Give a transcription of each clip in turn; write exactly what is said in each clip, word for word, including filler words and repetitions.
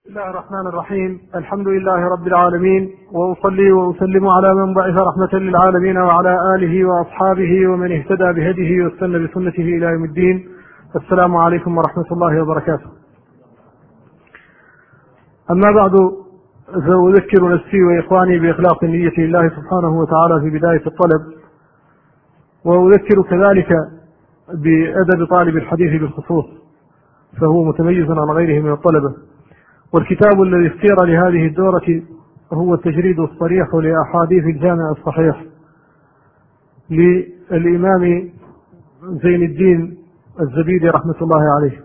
بسم الله الرحمن الرحيم. الحمد لله رب العالمين، وأصلي وأسلم على من بعث رحمة للعالمين وعلى آله وأصحابه ومن اهتدى بهديه واستنى بسنته إلى يوم الدين. السلام عليكم ورحمة الله وبركاته. أما بعد، فأذكر نفسي وإخواني بإخلاص النية لله سبحانه وتعالى في بداية الطلب، وأذكر كذلك بأدب طالب الحديث بالخصوص، فهو متميز عن غيره من الطلبة. والكتاب الذي اختير لهذه الدورة هو التجريد الصريح لأحاديث الجامع الصحيح للإمام زين الدين الزبيدي رحمة الله عليه.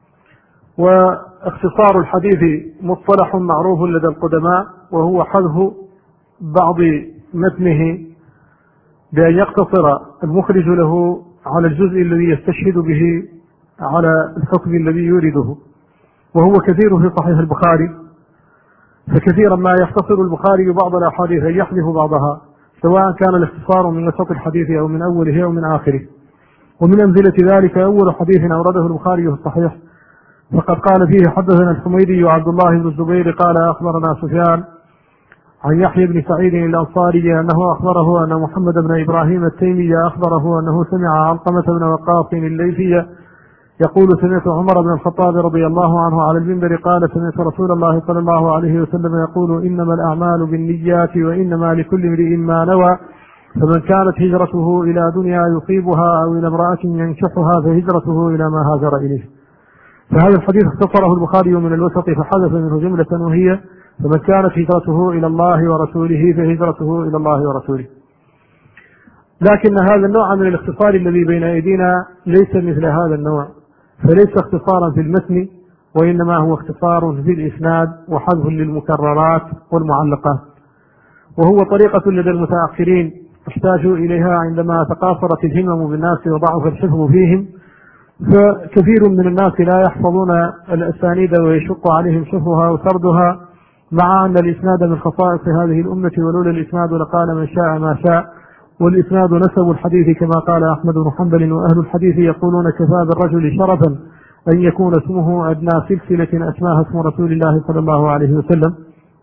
واختصار الحديث مصطلح معروف لدى القدماء، وهو حذف بعض متنه بأن يقتصر المخرج له على الجزء الذي يستشهد به على الحكم الذي يورده، وهو كثير في صحيح البخاري. فكثيرا ما يختصر البخاري بعض الأحاديث يحذف بعضها، سواء كان الاختصار من وسط الحديث أو من أوله أو من آخره. ومن أمثلة ذلك أول حديث أورده البخاري في الصحيح، فقد قال فيه: حدثنا الحميدي وعبد الله بن الزبير قال أخبرنا سفيان عن يحيى بن سعيد الأنصاري أنه أخبره أن محمد بن إبراهيم التيمي أخبره أنه سمع علقمة بن وقاص الليثي يقول: سمعت عمر بن الخطاب رضي الله عنه على المنبر قال: سمعت رسول الله صلى الله عليه وسلم يقول: إنما الأعمال بالنيات وإنما لكل امرئ ما نوى، فمن كانت هجرته إلى دنيا يصيبها أو إلى امرأة ينكحها فهجرته إلى ما هاجر إليه. فهذا الحديث اختصره البخاري من الوسط فحذف منه جملة، وهي: فمن كانت هجرته إلى الله ورسوله فهجرته إلى الله ورسوله. لكن هذا النوع من الاختصار الذي بين أيدينا ليس مثل هذا النوع، فليس اختصارا في المتن، وإنما هو اختصار في الإسناد وحذف للمكررات والمعلقات، وهو طريقة لدى المتأخرين احتاجوا إليها عندما تقاصرت الهمم بالناس وضعف الحفظ فيهم. فكثير من الناس لا يحفظون الأسانيد ويشق عليهم حفظها وسردها، مع أن الإسناد من خصائص هذه الأمة، ولولا الإسناد لقال من شاء ما شاء. والإسناد نسب الحديث، كما قال أحمد بن حنبل: وأهل الحديث يقولون كفى بالرجل شرفا أن يكون اسمه أدنى سلسلة أسماها اسم رسول الله صلى الله عليه وسلم.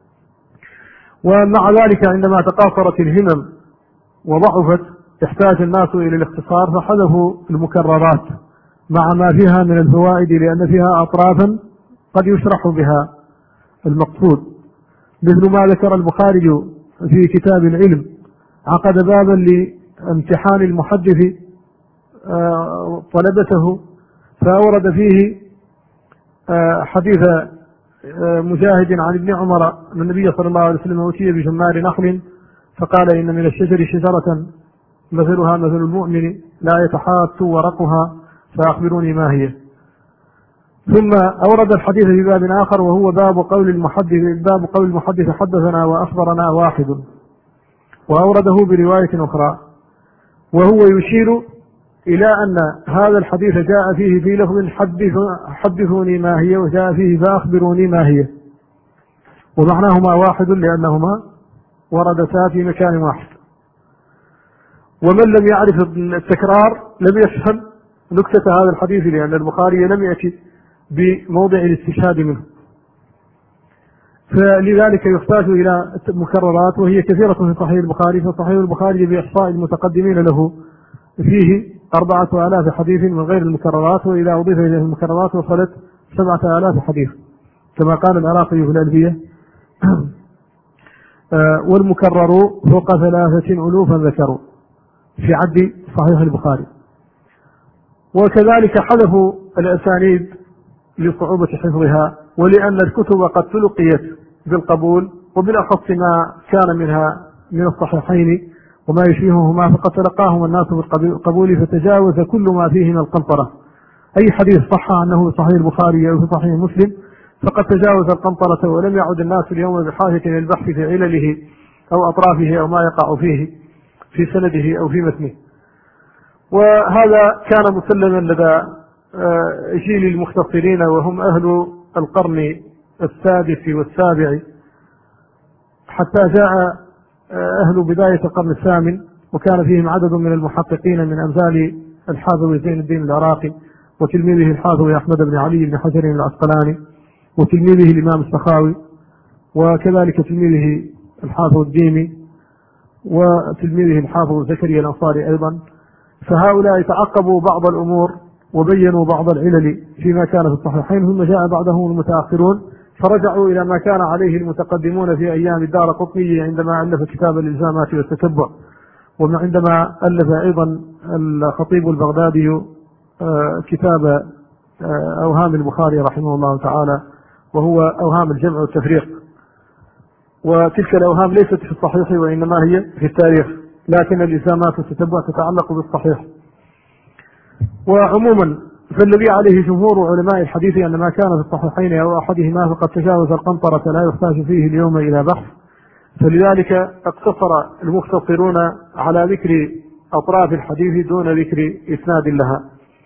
ومع ذلك عندما تقاصرت الهمم وضعفت احتاج الناس إلى الاختصار، فحذفوا المكررات مع ما فيها من الفوائد، لأن فيها أطرافا قد يشرح بها المقصود، مثل ما ذكر البخاري في كتاب العلم: عقد بابا لامتحان المحدث طلبته، فأورد فيه حديث مجاهد عن ابن عمر أن النبي صلى الله عليه وسلم أتي بجمار نخل فقال: إن من الشجر شجرة مثلها مثل المؤمن لا يتحات ورقها فأخبروني ما هي. ثم أورد الحديث في باب آخر، وهو باب قول المحدث باب قول المحدث حدثنا وأخبرنا واحد، وأورده برواية أخرى، وهو يشير إلى أن هذا الحديث جاء فيه في لفظ حدثوني ما هي، وجاء فيه فأخبروني ما هي، ومعناهما واحد لأنهما وردتا في مكان واحد. ومن لم يعرف التكرار لم يفهم نكتة هذا الحديث، لأن البخاري لم يأتي بموضع الاستشهاد منه، فلذلك يحتاج إلى مكررات، وهي كثيرة في صحيح البخاري. فصحيح البخاري بإحصاء المتقدمين له فيه أربعة آلاف حديث من غير المكررات، وإذا أضيف إليه المكررات وصلت سبعة آلاف حديث، كما قال العراقي في الألبية: والمكرر فوق ثلاثة ألوفا ذكروا في عد صحيح البخاري. وكذلك حذفوا الأسانيد لصعوبة حفظها، ولأن الكتب قد تلقيت بالقبول، وبالأخص ما كان منها من الصحيحين وما يشبههما، فقد تلقاهم الناس بالقبول، فتجاوز كل ما فيه من القنطرة. أي حديث صح أنه صحيح البخاري أو في صحيح مسلم فقد تجاوز القنطرة، ولم يعد الناس اليوم بحاجة إلى البحث في علله أو أطرافه أو ما يقع فيه في سنده أو في متنه. وهذا كان مسلما لدى جيل المختصرين، وهم أهل القرن السادس والسابع، حتى جاء أهل بداية القرن الثامن، وكان فيهم عدد من المحققين من أمثال الحافظ زين الدين العراقي وتلميذه الحافظ أحمد بن علي بن حجر العسقلاني وتلميذه الإمام السخاوي، وكذلك تلميذه الحافظ الديمي، وتلميذه الحافظ زكريا الأنصاري أيضا. فهؤلاء تعقبوا بعض الأمور وبينوا بعض العلل فيما كان في الصحيحين، ثم جاء بعدهم المتأخرون فرجعوا إلى ما كان عليه المتقدمون في أيام الدارقطني عندما ألف كتاب الإلزامات والتتبع، وعندما ألف أيضا الخطيب البغدادي كتاب أوهام البخاري رحمه الله تعالى، وهو أوهام الجمع والتفريق. وتلك الأوهام ليست في الصحيح وإنما هي في التاريخ، لكن الإلزامات والتتبع تتعلق بالصحيح. وعموما فالذي عليه جمهور علماء الحديث أن ما كان في الصحيحين أو أحدهما فقد تجاوز القنطرة لا يحتاج فيه اليوم إلى بحث، فلذلك اقتصر المختصرون على ذكر أطراف الحديث دون ذكر إسناد لها.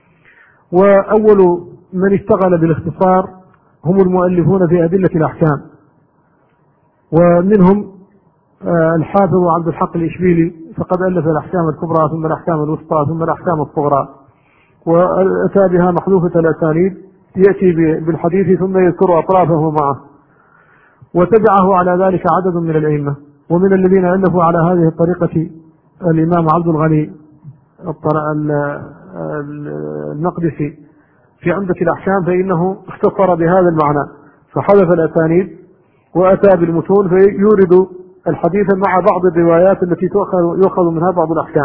وأول من اشتغل بالاختصار هم المؤلفون في أدلة الأحكام، ومنهم الحافظ عبد الحق الإشبيلي فقد ألف الأحكام الكبرى ثم الأحكام الوسطى ثم الأحكام الصغرى، وأتى بها محذوفة الأسانيد، يأتي بالحديث ثم يذكر أطرافه معه. وتبعه على ذلك عدد من الأئمة، ومن الذين ألفوا على هذه الطريقة الإمام عبد الغني المقدسي في عمدة الأحكام، فإنه اختصر بهذا المعنى فحذف الأسانيد وأتى بالمتون فيورد الحديث مع بعض الروايات التي يؤخذ منها بعض الأحكام.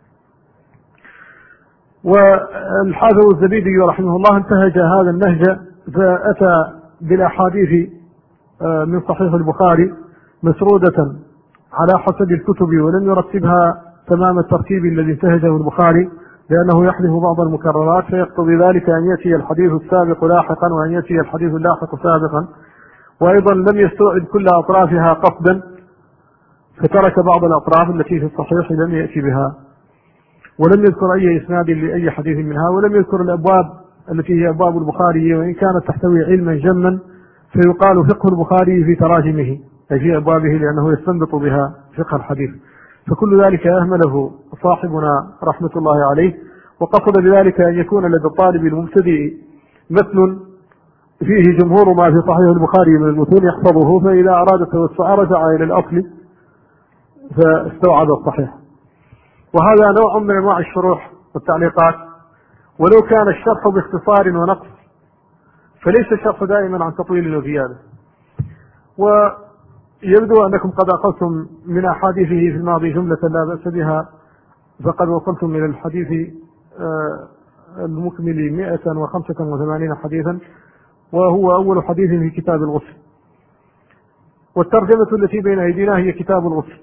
والحافظ الزبيدي رحمه الله انتهج هذا النهج فأتى بالأحاديث من صحيح البخاري مسرودة على حسب الكتب، ولم يرتبها تمام الترتيب الذي انتهجه البخاري، لأنه يحذف بعض المكررات، فيقتضي ذلك أن يأتي الحديث السابق لاحقا وأن يأتي الحديث اللاحق سابقا. وأيضا لم يستوعب كل أطرافها قصدا، فترك بعض الأطراف التي في الصحيح لم يأتي بها، ولم يذكر أي إسناد لأي حديث منها، ولم يذكر الأبواب التي هي أبواب البخاري، وإن كانت تحتوي علما جما فيقال فقه البخاري في تراجمه أي في أبوابه، لأنه يستنبط بها فقه الحديث. فكل ذلك أهمله صاحبنا رحمة الله عليه، وقصد بذلك أن يكون لدى الطالب المبتدئ متن فيه جمهور ما في صحيح البخاري من المتون يحفظه، فإذا أراد التوسع رجع إلى الأصل فاستوعب الصحيح. وهذا نوع من أنواع الشروح والتعليقات، ولو كان الشرح باختصار ونقص فليس الشرح دائما عن تطويل وزيادة. ويبدو أنكم قد أخذتم من أحاديثه في الماضي جملة لا بأس بها، فقد وصلتم إلى الحديث المكمل مئة وخمسة وثمانين حديثا، وهو أول حديث في كتاب الغسل. والترجمة التي بين أيدينا هي كتاب الغسل.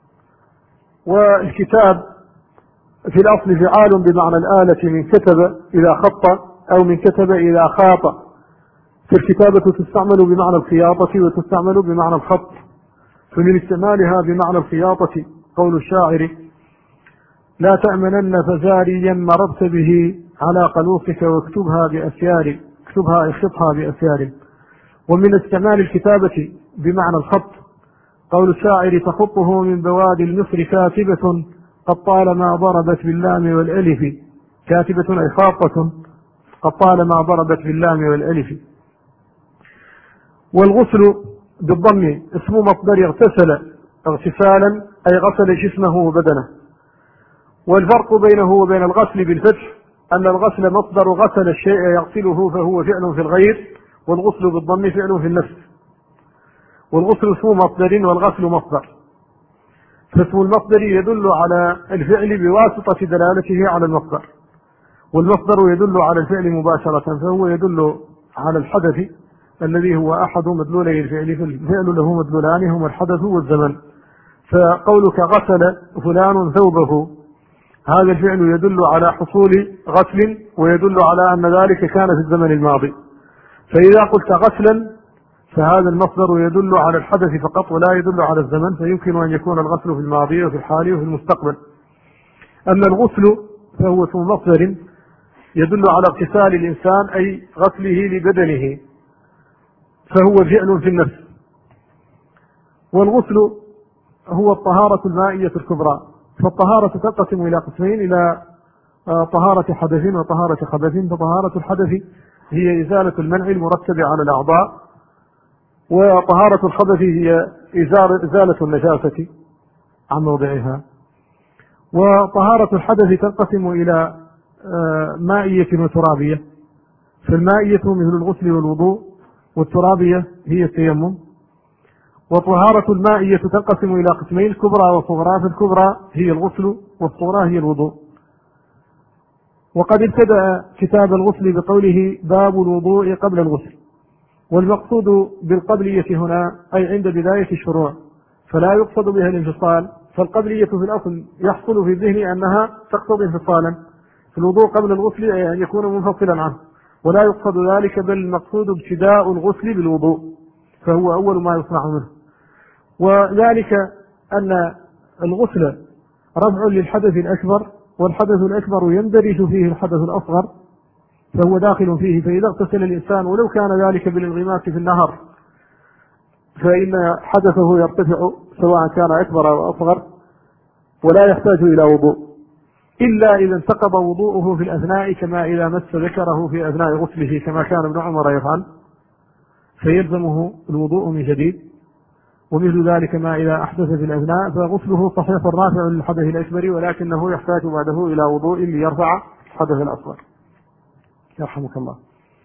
والكتاب في الأصل فعال بمعنى الآلة من كتب إذا خط أو من كتب إذا خاط، فالكتابة تستعمل بمعنى الخياطة وتستعمل بمعنى الخط، فمن استعمالها بمعنى الخياطة قول الشاعر: لا تأمنن فزاريا مررت به على قلوصك واكتبها بأسيار، اكتبها اخطها بأسيار. ومن استعمال الكتابة بمعنى الخط قول الشاعر: تخطه من بوادي المصر كاتبة قد طالما ضربت باللام والألف، كاتبة أي خاطة قد طالما ضربت باللام والألف. والغسل بالضم اسم مصدر اغتسل اغتسالا أي غسل جسمه وبدنه. والفرق بينه وبين الغسل بالفتح أن الغسل مصدر غسل الشيء يغسله فهو فعل في الغير، والغسل بالضم فعل في النفس. والغسل اسم مصدر والغسل مصدر، فاسم المصدر يدل على الفعل بواسطة دلالته على المصدر، والمصدر يدل على الفعل مباشرة، فهو يدل على الحدث الذي هو أحد مدلولي الفعل، فالفعل له مدلولان هما الحدث والزمن. فقولك غسل فلان ثوبه، هذا الفعل يدل على حصول غسل ويدل على أن ذلك كان في الزمن الماضي. فإذا قلت غسلا فهذا المصدر يدل على الحدث فقط ولا يدل على الزمن، فيمكن أن يكون الغسل في الماضي وفي الحال وفي المستقبل. أما الغسل فهو اسم مصدر يدل على اغتسال الإنسان أي غسله لبدنه، فهو فعل في النفس. والغسل هو الطهارة المائية الكبرى، فالطهارة تنقسم إلى قسمين: إلى طهارة حدث وطهارة خبث. فطهارة الحدث هي إزالة المنع المرتب على الأعضاء، وطهارة الخبث هي إزالة النجاسة عن موضعها. وطهارة الحدث تنقسم إلى مائية وترابية، فالمائية مثل الغسل والوضوء، والترابية هي التيمم. وطهارة المائية تنقسم إلى قسمين، كبرى وصغرى، فالكبرى هي الغسل والصغرى هي الوضوء. وقد ابتدأ كتاب الغسل بقوله باب الوضوء قبل الغسل، والمقصود بالقبلية هنا أي عند بداية الشروع، فلا يقصد بها الانفصال، فالقبلية في الأصل يحصل في الذهن أنها تقتضي انفصالا في الوضوء قبل الغسل، أي أن يكون منفصلا عنه، ولا يقصد ذلك، بل المقصود ابتداء الغسل بالوضوء، فهو أول ما يصنع منه. وذلك أن الغسل رفع للحدث الأكبر، والحدث الأكبر يندرج فيه الحدث الأصغر، فهو داخل فيه. فإذا اغتسل الإنسان ولو كان ذلك بالانغماس في النهر فإن حدثه يرتفع سواء كان أكبر أو أصغر، ولا يحتاج إلى وضوء، إلا إذا انتقض وضوءه في الأثناء، كما إذا مس ذكره في أثناء غسله كما كان ابن عمر يفعل، فيلزمه الوضوء من جديد. ومثل ذلك ما إذا أحدث في الأثناء فغسله صحيح رافع للحدث الأكبر، ولكنه يحتاج بعده إلى وضوء ليرفع الحدث الأصغر يرحمك الله.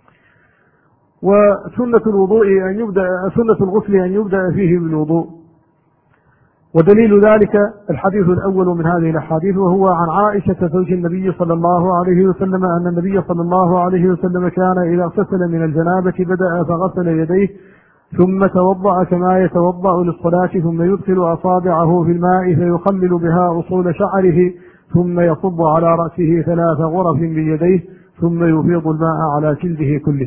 وسنة الوضوء أن يبدأ سنة الغسل أن يبدأ فيه بالوضوء، ودليل ذلك الحديث الأول من هذه الأحاديث، وهو عن عائشة زوج النبي صلى الله عليه وسلم أن النبي صلى الله عليه وسلم كان إذا اغتسل من الجنابة بدأ فغسل يديه ثم توضأ كما يتوضأ للصلاة، ثم يدخل أصابعه في الماء فيخلل بها أصول شعره، ثم يصب على رأسه ثلاث غرف بيديه، ثم يفيض الماء على جلده كله.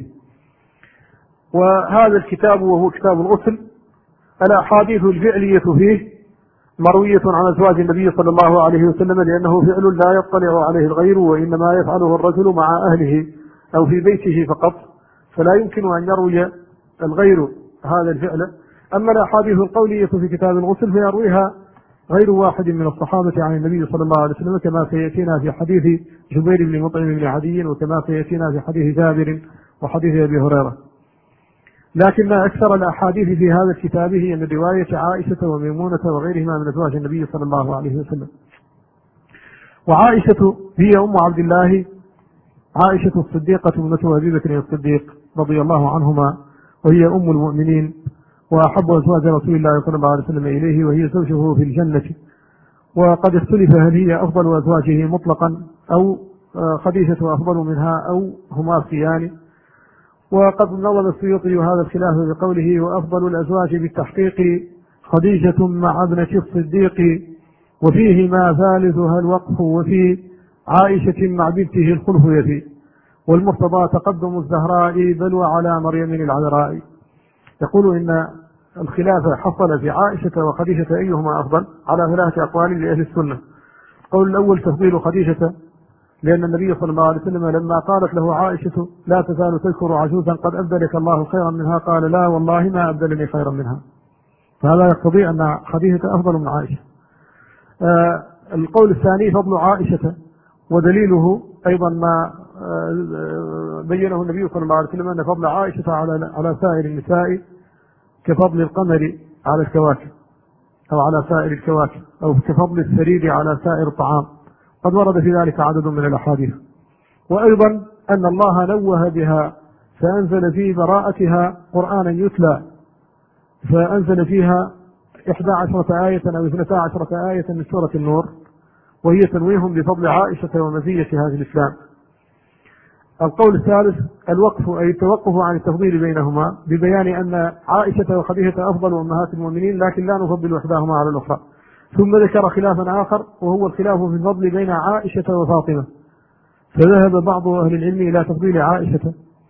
وهذا الكتاب وهو كتاب الغسل الأحاديث الفعلية فيه مروية عن أزواج النبي صلى الله عليه وسلم، لأنه فعل لا يطلع عليه الغير، وإنما يفعله الرجل مع أهله أو في بيته فقط، فلا يمكن أن يروي الغير هذا الفعل. أما الأحاديث القولية في كتاب الغسل فيرويها غير واحد من الصحابة عن النبي صلى الله عليه وسلم، كما سيأتينا في حديث جبير بن مطعم بن عدي، وكما سيأتينا في حديث جابر وحديث أبي هريرة. لكن أكثر الأحاديث في هذا الكتاب هي من رواية عائشة وميمونة وغيرهما من أزواج النبي صلى الله عليه وسلم. وعائشة هي أم عبد الله، عائشة الصديقة ابنة أبي بكر الصديق رضي الله عنهما، وهي أم المؤمنين وأحب أزواج رسول الله صلى الله عليه وسلم إليه، وهي زوجه في الجنة. وقد اختلف هل هي أفضل أزواجه مطلقا أو خديجة أفضل منها أو هما اختيان. وقد نظم السيوطي هذا الخلاف بقوله وأفضل الأزواج بالتحقيق خديجة مع ابنة الصديق، وفيه ما ثالثها الوقف، وفي عائشة مع بنته الخلف يفي، والمرتضى تقدم الزهراء بل وعلى مريم العذراء. يقول إن الخلاف حصل في عائشة وخديجة أيهما أفضل على ثلاثة أقوال لأهل السنة. القول الأول تفضيل خديجة، لأن النبي صلى الله عليه وسلم لما قالت له عائشة لا تزال تذكر عجوزا قد أبدلك الله خيرا منها، قال لا والله ما أبدلني خيرا منها، فهذا يقتضي أن خديجة أفضل من عائشة. آه القول الثاني فضل عائشة، ودليله أيضا ما آه بينه النبي صلى الله عليه وسلم أن فضل عائشة على على سائر النساء كفضل القمر على الكواكب، أو على سائر الكواكب، أو كفضل الثريد على سائر الطعام. قد ورد في ذلك عدد من الأحاديث. وأيضا أن الله نوه بها فأنزل في براءتها قرآنا يتلى، فأنزل فيها إحدى عشرة آية أو اثنتا عشرة آية من سورة النور، وهي تنويه بفضل عائشة ومزية هذا الإسلام. القول الثالث الوقف، أي التوقف عن التفضيل بينهما، ببيان أن عائشة وخديجة أفضل أمهات المؤمنين، لكن لا نفضل إحداهما على الأخرى. ثم ذكر خلافا آخر، وهو الخلاف في الفضل بين عائشة وفاطمة، فذهب بعض أهل العلم إلى تفضيل عائشة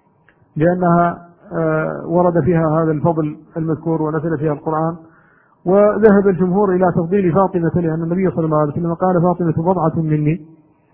لأنها ورد فيها هذا الفضل المذكور ونزل فيها القرآن، وذهب الجمهور إلى تفضيل فاطمة لأن النبي صلى الله عليه وسلم قال فاطمة بضعة مني.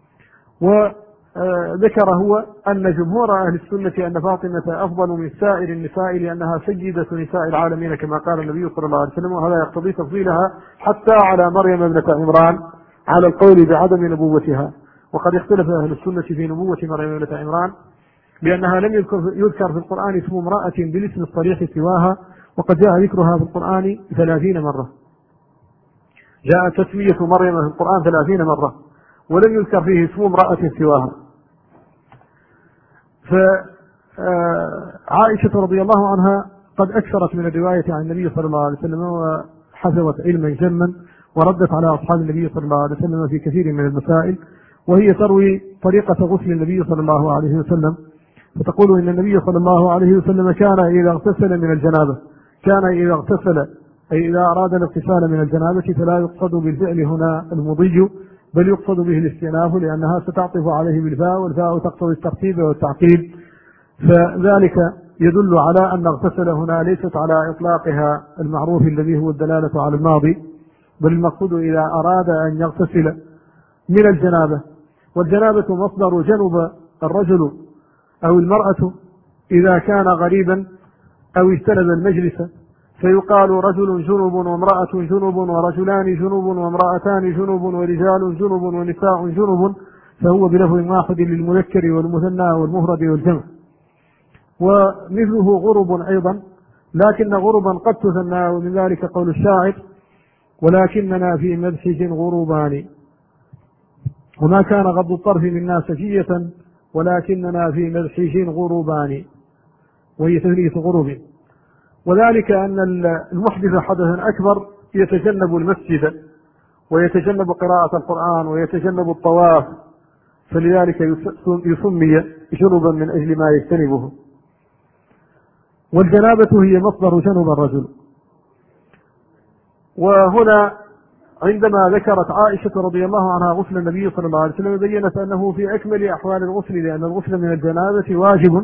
وذكر هو أن جمهور أهل السنة أن فاطمة أفضل من سائر النساء لأنها سيدة نساء العالمين كما قال النبي صلى الله عليه وسلم، وهذا يقتضي تفضيلها حتى على مريم ابنة عمران على القول بعدم نبوتها. وقد اختلف أهل السنة في نبوة مريم ابنة عمران، لأنها لم يذكر في القرآن اسم امرأة بالاسم الصريح سواها، وقد جاء ذكرها في القرآن ثلاثين مرة، جاء تسمية مريم في القرآن ثلاثين مرة ولم يذكر فيه اسم امرأة سواها. فعائشة رضي الله عنها قد أكثرت من الرواية عن النبي صلى الله عليه وسلم وحفظت علما جما، وردت على أصحاب النبي صلى الله عليه وسلم في كثير من المسائل، وهي تروي طريقة غسل النبي صلى الله عليه وسلم، فتقول إن النبي صلى الله عليه وسلم كان إذا اغتسل من الجنابة كان إذا اغتسل أي إذا أراد الاغتسال من الجنابة فلا يقصد بالفعل هنا المضي، بل يقصد به الاستئناف، لأنها ستعطف عليه بالفاء، والفاء تقتضي الترتيب والتعقيب، فذلك يدل على أن اغتسل هنا ليست على إطلاقها المعروف الذي هو الدلالة على الماضي، بل المقصود إذا أراد أن يغتسل من الجنابة. والجنابة مصدر جنب الرجل أو المرأة إذا كان غريبا أو اجتنب المجلس، فيقال رجل جنب وامرأة جنب ورجلان جنب وامرأتان جنب ورجال جنب ونساء جنب، فهو بلفظ واحد للمذكر والمثنى والمفرد والجمع. ومثله غرب أيضا، لكن غربا قد تثنى، ومن ذلك قول الشاعر: ولكننا في مدحج غروبان، وما كان غض الطرف منا سجية، ولكننا في مدحج غروبان، وهي تثنية غروب. وذلك أن المحدث حدثا أكبر يتجنب المسجد ويتجنب قراءة القرآن ويتجنب الطواف، فلذلك يسمي جنبا من أجل ما يجتنبه. والجنابة هي مصدر جنب الرجل. وهنا عندما ذكرت عائشة رضي الله عنها غسل النبي صلى الله عليه وسلم بينت أنه في أكمل أحوال الغسل، لأن الغسل من الجنابة واجب،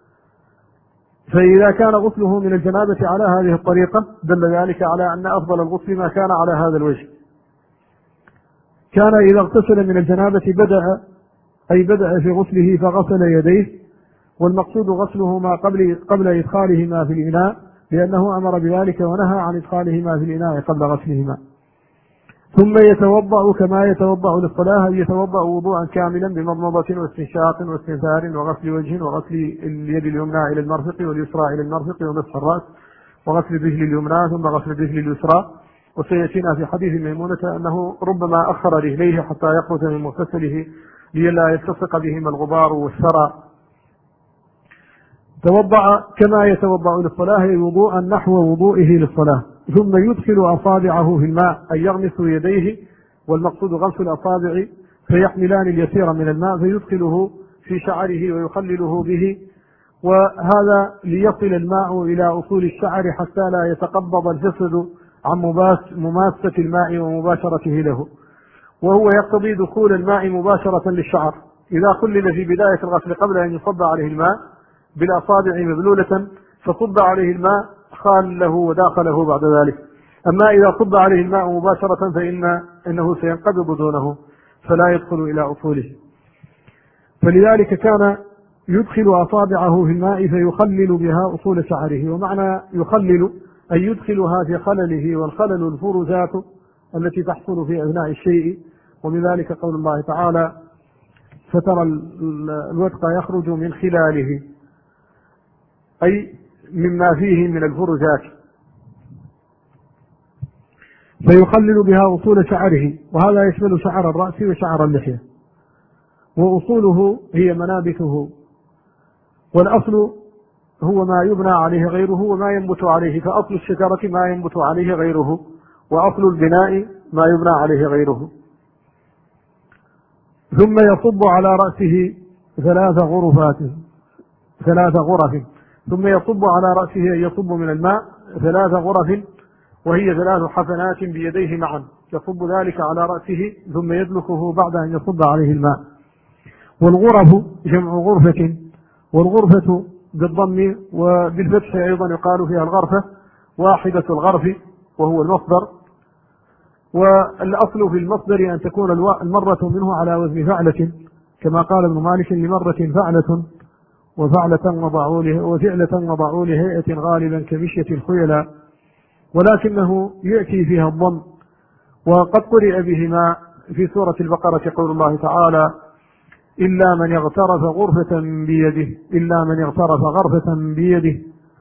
فإذا كان غسله من الجنابة على هذه الطريقة دل ذلك على أن أفضل الغسل ما كان على هذا الوجه. كان إذا اغتسل من الجنابة بدأ أي بدأ في غسله فغسل يديه، والمقصود غسله ما قبل قبل إدخالهما في الإناء، لأنه أمر بذلك ونهى عن إدخالهما في الإناء قبل غسلهما. ثم يتوضأ كما يتوضأ للصلاة، يتوضأ وضوءا كاملا بمضمضة واستنشاق واستنثار وغسل وجه وغسل اليد اليمنى إلى المرفق واليسرى إلى المرفق ومسح الرأس وغسل الرجل اليمنى ثم غسل الرجل اليسرى. وسيأتينا في حديث ميمونة أنه ربما أخر رجليه حتى يخرج من مغتسله لئلا يلتصق بهما الغبار والثرى. توضأ كما يتوضأ للصلاة وضوءا نحو وضوئه للصلاة، ثم يدخل أصابعه في الماء أي يغمس يديه، والمقصود غمس الأصابع فيحملان اليسير من الماء فيدخله في شعره ويخلله به، وهذا ليصل الماء إلى أصول الشعر حتى لا يتقبض الجسد عن مماسة الماء ومباشرته له، وهو يقتضي دخول الماء مباشرة للشعر. إذا خلل في بداية الغسل قبل أن يصب عليه الماء بالأصابع مبلولة فصب عليه الماء خال له وداخله بعد ذلك، أما إذا صب عليه الماء مباشرة فإن إنه سينقبض دونه فلا يدخل إلى أصوله. فلذلك كان يدخل أصابعه في الماء فيخلل بها أصول شعره، ومعنى يخلل أن يدخلها في خلله، والخلل الفرزات التي تحصل في أثناء الشيء، ومن ذلك قول الله تعالى: فترى الودق يخرج من خلاله، أي مما فيه من الفرزات، فيخلل بها أصول شعره، وهذا يشمل شعر الرأس وشعر اللحية، وأصوله هي منابته، والأصل هو ما يبنى عليه غيره وما ينبت عليه، فأصل الشجرة ما ينبت عليه غيره، وأصل البناء ما يبنى عليه غيره. ثم يصب على رأسه ثلاث غرفات ثلاث غرف ثم يصب على رأسه أن يصب من الماء ثلاث غرف، وهي ثلاث حفنات بيديه معا، يصب ذلك على رأسه ثم يدلكه بعد أن يصب عليه الماء. والغرف جمع غرفة، والغرفة بالضم وبالفتح أيضا يقال فيها الغرفة، واحدة الغرف وهو المصدر، والأصل في المصدر أن تكون المرة منه على وزن فعلة، كما قال ابن مالك: لمرة فعلة وفعلة وضعوا وفعلة وضعوا لهيئة غالبا كمشية الخيلاء، ولكنه يأتي فيها الضم. وقد قرئ بهما في سورة البقرة قول الله تعالى: إلا من اغترف غرفة بيده إلا من اغترف غرفة بيده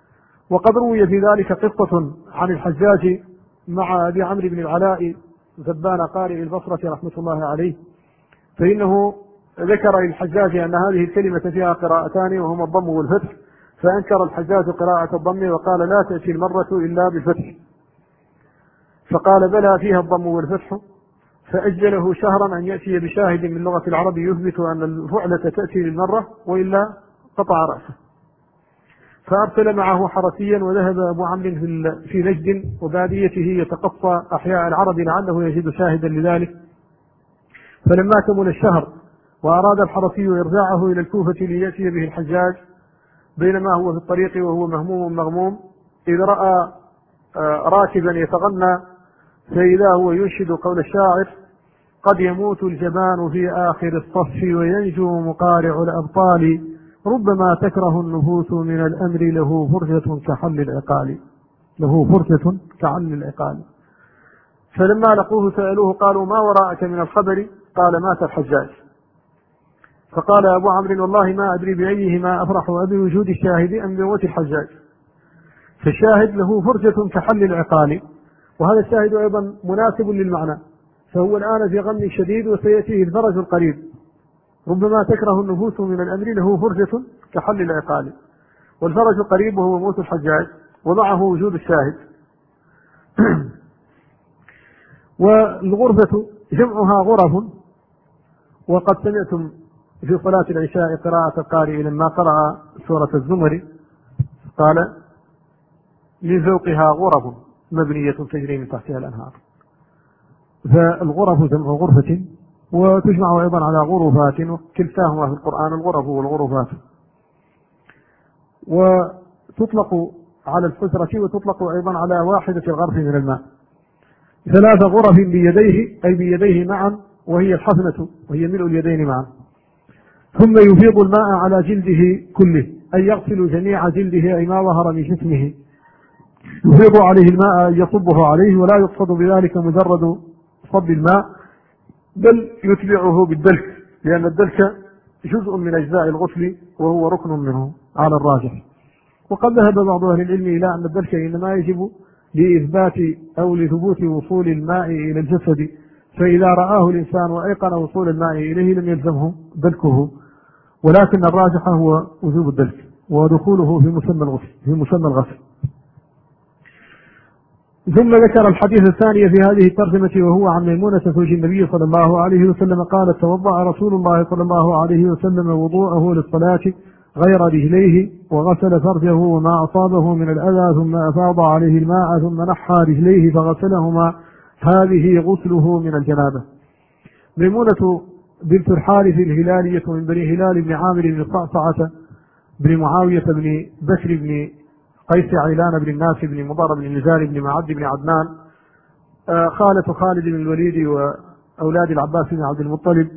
وقد روي في ذلك قصة عن الحجاج مع أبي عمرو بن العلاء ذبان قارئ البصرة رحمة الله عليه، فإنه ذكر للحجاج أن هذه الكلمة فيها قراءتان وهما الضم والفتح، فأنكر الحجاج قراءة الضم وقال لا تأتي المرة إلا بالفتح، فقال بلى فيها الضم والفتح، فأجله شهرا أن يأتي بشاهد من لغة العرب يثبت أن الفعلة تأتي للمرة وإلا قطع رأسه. فأرسل معه حرسيا، وذهب أبو عمرو في نجد وباديته يتقصى أحياء العرب لعله يجد شاهدا لذلك. فلما كمل الشهر وأراد الحرسي إرجاعه إلى الكوفة ليأتي به الحجاج، بينما هو في الطريق وهو مهموم مغموم، إذ رأى راكبا يتغنى فإذا هو ينشد قول الشاعر: قد يموت الجبان في آخر الصف وينجو مقارع الأبطال، ربما تكره النفوس من الأمر له فرجة كحل العقال له فرجة كحل العقال. فلما لقوه سألوه قالوا: ما وراءك من الخبر؟ قال: مات الحجاج. فقال أبو عمرو: والله ما أدري بأيهما أفرح، أبي وجود الشاهد أم بموت الحجاج؟ فالشاهد له فرجة كحل العقال، وهذا الشاهد أيضا مناسب للمعنى، فهو الآن في غم شديد وسيأتيه الفرج القريب. ربما تكره النفوس من الأمر له فرجة كحل العقال، والفرج القريب وهو موت الحجاج ومعه وجود الشاهد. والغرفة جمعها غرف، وقد سمعتم في صلاة العشاء قراءة القارئ لما قرأ سورة الزمر قال: من فوقها غرف مبنية تجري من تحتها الأنهار. فالغرف جمع غرفة، وتجمع أيضا على غرفات، وكلتاهما في القرآن الغرف والغرفات، وتطلق على الحجرة وتطلق أيضا على واحدة الغرف من الماء. ثلاث غرف بيديه أي بيديه معا، وهي الحفنة وهي ملء اليدين معا. ثم يفيض الماء على جلده كله أي يغسل جميع جلده أي ما ظهر من جسمه، يفيض عليه الماء أي يصبه عليه، ولا يقصد بذلك مجرد صب الماء، بل يتبعه بالدلك، لأن الدلك جزء من أجزاء الغسل وهو ركن منه على الراجح. وقد ذهب بعض أهل العلم إلى أن الدلك إنما يجب لإثبات أو لثبوت وصول الماء إلى الجسد، فإذا رآه الإنسان وأيقن وصول الماء إليه لم يلزمه دلكه، ولكن الراجح هو وجوب الدلك ودخوله في مسمى الغسل في مسمى الغسل. ثم ذكر الحديث الثاني في هذه الترجمة، وهو عن ميمونة زوج النبي صلى الله عليه وسلم قالت: توضأ رسول الله صلى الله عليه وسلم وضوءه للصلاة غير رجليه، وغسل فرجه وما أصابه من الأذى، ثم أفاض عليه الماء، ثم نحى رجليه فغسلهما، هذه غسله من الجنابة. ميمونة بنت الحارث الهلالية من بني هلال بن عامر بن الصعصعة بن معاوية بن بكر بن قيس عيلان بن الناس بن مضر بن النزار بن معد بن عدنان، خالة خالد بن الوليد وأولاد العباس بن عبد المطلب،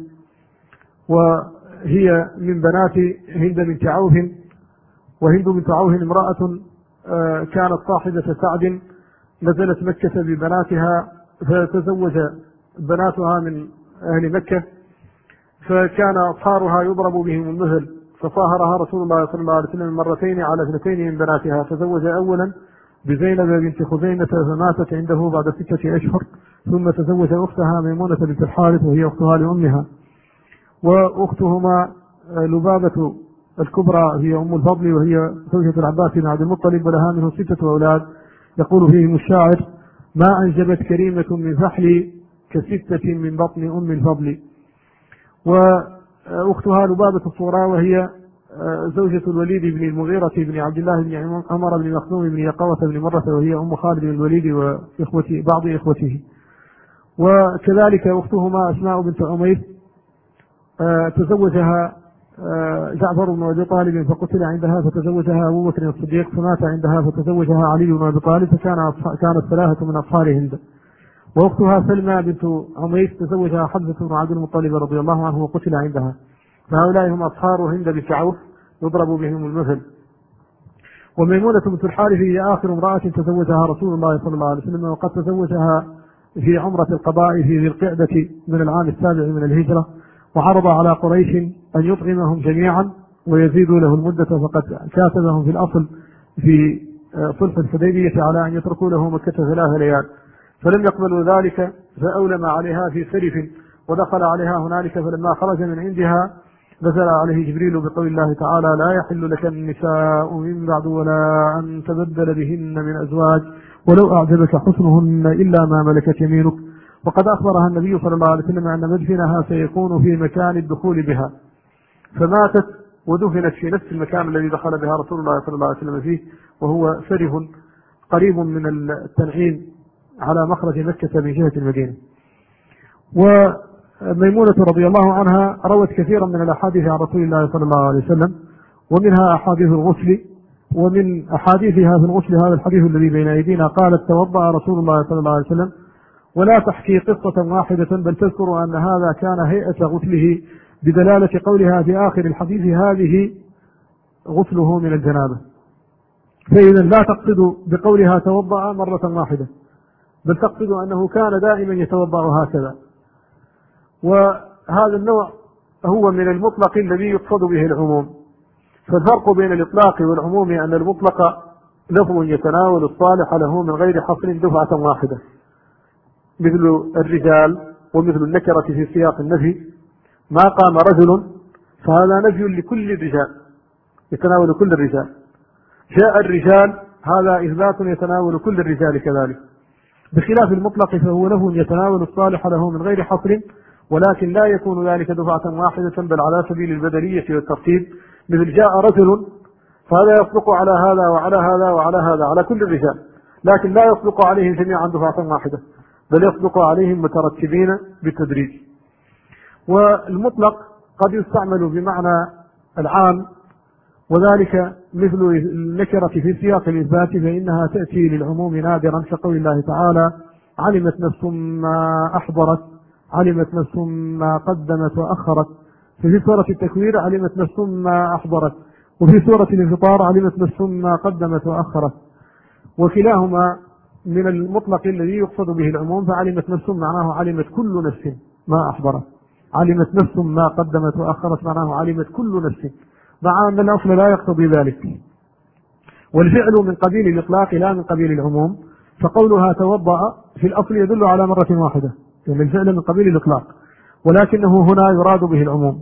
وهي من بنات هند بنت عوف. وهند بنت عوف امرأة كانت صاحبة سعد، نزلت مكة ببناتها، فتزوج بناتها من أهل مكة، فكان أصهارها يضرب بهم المثل، فصاهرها رسول الله صلى الله عليه وسلم مرتين على اثنتين من بناتها، تزوج أولا بزينب بنت خزيمة فماتت عنده بعد ستة أشهر، ثم تزوج أختها ميمونة بنت الحارث وهي أختها لأمها، وأختهما لبابة الكبرى هي أم الفضل وهي زوجة العباس بن عبد المطلب، ولها منه ستة أولاد. يقول فيهم الشاعر: ما أنجبت كريمة من فحل كستة من بطن أم الفضل. وأختها لبابة الصغرى وهي زوجة الوليد بن المغيرة بن عبد الله بن عمر بن مخزوم بن يقوة بن مرة، وهي أم خالد بن الوليد وإخوته بعض إخوته. وكذلك أختهما أسماء بنت عمير تزوجها جعفر بن أبي طالب فقتل عندها، فتزوجها أبو بكر الصديق فمات عندها، فتزوجها علي بن أبي طالب، فكان كانت ثلاثة من أطفال هند. وأختها سلمى بنت عميس تزوجها حمزة بن عبد المطلب رضي الله عنه وقتل عندها. فهؤلاء هم أصهار هند بنت عوف يضرب بهم المثل. وميمونة بنت الحارث هي آخر امرأة تزوجها رسول الله صلى الله عليه وسلم، وقد تزوجها في عمرة القضاء في ذي القعدة من العام السابع من الهجرة، وعرض على قريش أن يطعمهم جميعا ويزيدوا له المدة، فقد كاتبهم في الأصل في صلح الحديبية على أن يتركوا له مكة ثلاث ليال، فلم يقبلوا ذلك فأولم عليها في سرف ودخل عليها هنالك، فلما خرج من عندها نزل عليه جبريل بقول الله تعالى: لا يحل لك النساء من بعد ولا أن تبدل بهن من أزواج ولو أعجبك حسنهن إلا ما ملكت يمينك. وقد أخبرها النبي صلى الله عليه وسلم أن مدفنها سيكون في مكان الدخول بها، فماتت ودفنت في نفس المكان الذي دخل بها رسول الله صلى الله عليه وسلم فيه، وهو سرف قريب من التنعيم على مخرج مكة من جهة المدينة. وميمونة رضي الله عنها روت كثيرا من الأحاديث عن رسول الله صلى الله عليه وسلم، ومنها أحاديث الغسل، ومن أحاديثها في الغسل هذا الحديث الذي بين أيدينا، قالت: توضأ رسول الله صلى الله عليه وسلم، ولا تحكي قصة واحدة بل تذكر أن هذا كان هيئة غسله، بدلالة قولها في آخر الحديث: هذه غسله من الجنابة. فإذا لا تقصد بقولها توضأ مرة واحدة، بل تقصد أنه كان دائما يتوضأ هكذا. وهذا النوع هو من المطلق الذي يقصد به العموم. فالفرق بين الإطلاق والعموم أن المطلق لفظ يتناول الصالح له من غير حصر دفعة واحدة، مثل الرجال، ومثل النكرة في سياق النفي: ما قام رجل، فهذا نفي لكل الرجال يتناول كل الرجال. جاء الرجال، هذا إثبات يتناول كل الرجال كذلك. بخلاف المطلق فهو لفظ يتناول الصالح له من غير حصر، ولكن لا يكون ذلك دفعة واحدة بل على سبيل البدلية والترتيب، مثل جاء رجل، فهذا يصدق على هذا وعلى هذا وعلى هذا على كل الرجال، لكن لا يصدق عليهم جميعا دفعة واحدة، بل يصدق عليهم مترتبين بالتدريج. والمطلق قد يستعمل بمعنى العام، وذلك مثل النكرة في سياق الإثبات، فإنها تأتي للعموم نادرا، كقول الله تعالى: علمت نفس ما أحضرت، علمت نفس ما قدمت وأخرت. ففي سورة التكوير علمت نفس ما أحضرت، وفي سورة الانفطار علمت نفس ما قدمت وأخرت، وكلاهما من المطلق الذي يقصد به العموم. فعلمت نفس معناه علمت كل نفس ما أحضرت، علمت نفس ما قدمت وأخرت معناه علمت كل نفس، مع أن الأصل لا يقتضي ذلك. والفعل من قبيل الإطلاق لا من قبيل العموم، فقولها توضأ في الأصل يدل على مرة واحدة، لأن الفعل من قبيل الإطلاق، ولكنه هنا يراد به العموم.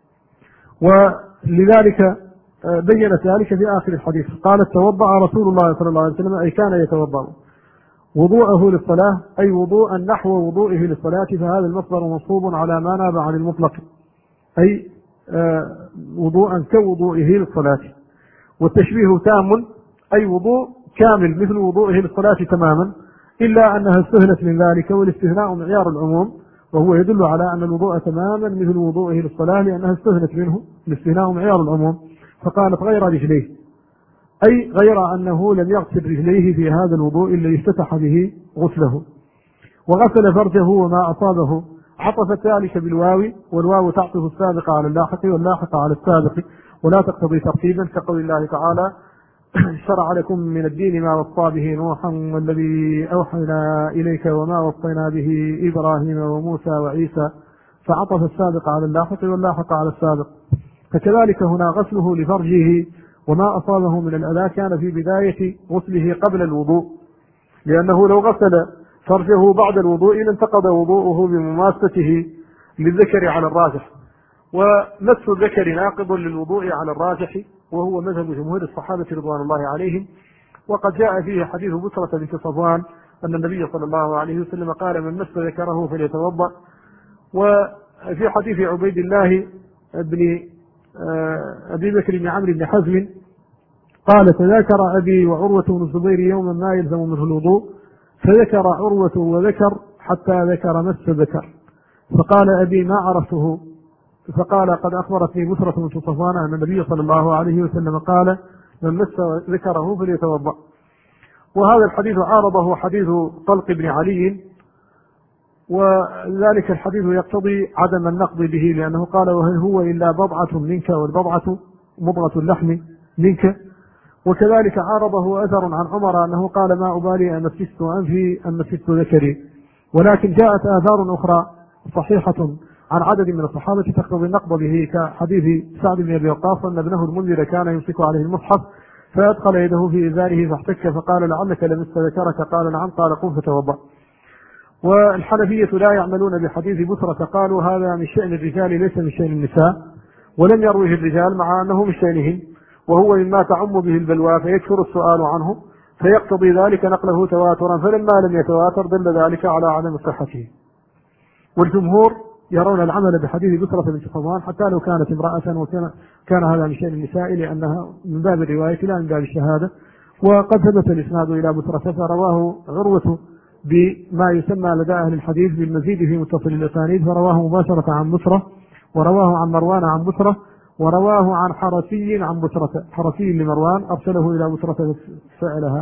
ولذلك بينت ذلك في آخر الحديث، قالت: توضأ رسول الله صلى الله عليه وسلم، أي كان يتوضأ وضوءه للصلاة، أي وضوءا نحو وضوئه للصلاة، فهذا المصدر منصوب على ما ناب عن المطلق، أي وضوءا كوضوئه للصلاة. والتشبيه تام، أي وضوء كامل مثل وضوئه للصلاة تماما، إلا أنها استثنت من ذلك، والاستثناء معيار العموم، وهو يدل على أن الوضوء تماما مثل وضوئه للصلاة، لأنها استثنت منه، الاستثناء معيار العموم. فقالت: غير رجليه، أي غير أنه لم يغسل رجليه في هذا الوضوء الذي افتتح به غسله، وغسل فرجه وما أصابه. عطفت ذلك بالواو، والواو تعطف السابق على اللاحق واللاحق على السابق، ولا تقتضي ترتيبا، كقول الله تعالى: شرع لكم من الدين ما وصى به نوحا والذي أوحينا إليك وما وصينا به إبراهيم وموسى وعيسى، فعطف السابق على اللاحق واللاحق على السابق. فكذلك هنا غسله لفرجه وما أصابه من الأذى كان في بداية غسله قبل الوضوء، لأنه لو غسل فرجه بعد الوضوء لانتقض وضوءه بمماسته للذكر على الراجح، ومس الذكر ناقض للوضوء على الراجح، وهو مذهب جمهور الصحابة رضوان الله عليهم. وقد جاء فيه حديث بسرة بنت صفوان أن النبي صلى الله عليه وسلم قال: من مس ذكره فليتوضأ. وفي حديث عبيد الله بن أبي بكر بن عمرو بن حزم قال: تذاكر أبي وعروة بن الزبير يوما ما يلزم منه الوضوء، فذكر عروة وذكر حتى ذكر مس ذكر، فقال أبي: ما عرفته، فقال: قد أخبرتني بسرة بنت صفوان أن النبي صلى الله عليه وسلم قال: من مس ذكره فليتوضأ. وهذا الحديث عارضه حديث طلق بن علي، وذلك الحديث يقتضي عدم النقض به، لأنه قال: وهل هو إلا بضعة منك والبضعة مضغة اللحم منك. وكذلك عارضه أثر عن عمر أنه قال: ما أبالي أن مسست أنفي أم مسست ذكري. ولكن جاءت آثار أخرى صحيحة عن عدد من الصحابة تقتضي النقض به، كحديث سعد بن أبي وقاص أن ابنه المنذر كان يمسك عليه المصحف فأدخل يده في إزاره فاحتك فقال لعلك لمست ذكرك؟ قال نعم. قال قم فتوضأ. والحنفية لا يعملون بحديث بسرة، قالوا هذا من شأن الرجال ليس من شأن النساء، ولم يرويه الرجال مع أنه من شأنهم، وهو مما تعم به البلوى فيكثر السؤال عنه، فيقتضي ذلك نقله تواترا، فلما لم يتواتر دل ذلك على عدم صحته. والجمهور يرون العمل بحديث بسرة بنت صفوان حتى لو كانت امرأة، وكان كان هذا من شأن النساء لأنها من باب الرواية لا من باب الشهادة. وقد ثبت الإسناد إلى بسرة فرواه عروة بما يسمى لدى أهل الحديث بالمزيد في متصل الأسانيد، فرواه مباشرة عن بسرة، ورواه عن مروان عن بسرة، ورواه عن حرسي عن بسرة، حرسي لمروان أرسله إلى بسرة سألها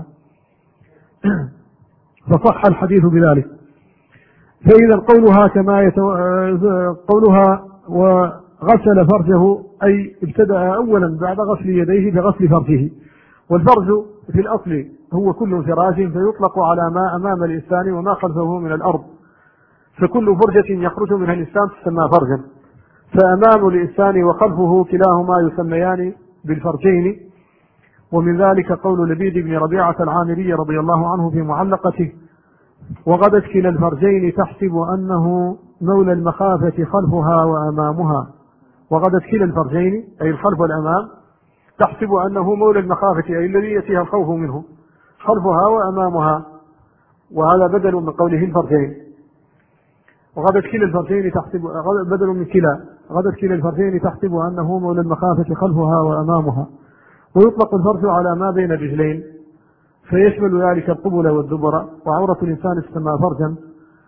فصح الحديث بذلك. فإذا قولها كما يتو... قولها وغسل فرجه أي ابتدأ أولا بعد غسل يديه بغسل فرجه، والفرج في الأصل هو كل فراج فيطلق على ما أمام الإنسان وما خلفه من الأرض، فكل فرجة يخرج منها الإنسان تسمى فرجا، فأمام الإنسان وخلفه كلاهما يسميان بالفرجين. ومن ذلك قول لبيد بن ربيعة العامري رضي الله عنه في معلقته: وغدت كلا الفرجين تحسب أنه مولى المخافة خلفها وأمامها. وغدت كلا الفرجين أي الخلف والأمام تحسب أنه مولى المخافة أي الذي يأتيها الخوف منه خلفها وأمامها، وهذا بدل من قوله الفرجين. وغدت كلا الفرجين تحسب بدل من كلا غدت كلا الفرجين تحسب أنه مولى المخافة خلفها وأمامها. ويطلق الفرج على ما بين الرجلين فيشمل ذلك القبل والدبر، وعورة الإنسان تسمى فرجا.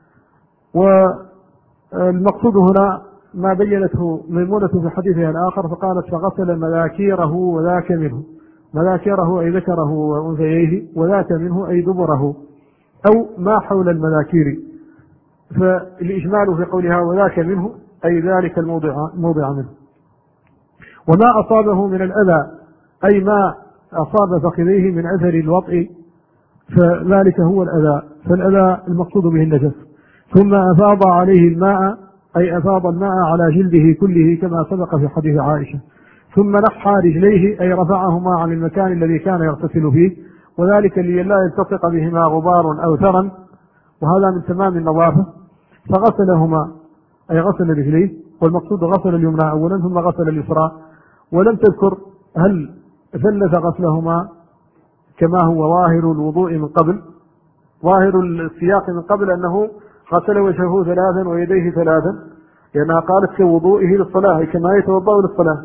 والمقصود هنا ما بينته ميمونة في حديثها الآخر فقالت: فغسل مذاكيره وذاك منه. مذاكيره أي ذكره وأنثيه، وذاك منه أي دبره أو ما حول المذاكير. فالإجمال في قولها وذاك منه أي ذلك الموضع موضع منه. وما أصابه من الأذى أي ما أصاب فخذيه من أثر الوطء فذلك هو الأذى، فالأذى المقصود به النجس. ثم أفاض عليه الماء أي أفاض الماء على جلده كله كما سبق في حديث عائشة. ثم نحى رجليه أي رفعهما عن المكان الذي كان يغتسل فيه، وذلك لئلا يلتصق بهما غبار أو ثرى، وهذا من تمام النظافة. فغسلهما أي غسل رجليه، والمقصود غسل اليمنى أولا ثم غسل اليسرى، ولم تذكر هل ثلث غسلهما كما هو ظاهر الوضوء من قبل. ظاهر السياق من قبل أنه غسل وجهه ثلاثا ويديه ثلاثا، لأنها قالت كوضوئه للصلاة كما يتوضأ للصلاة.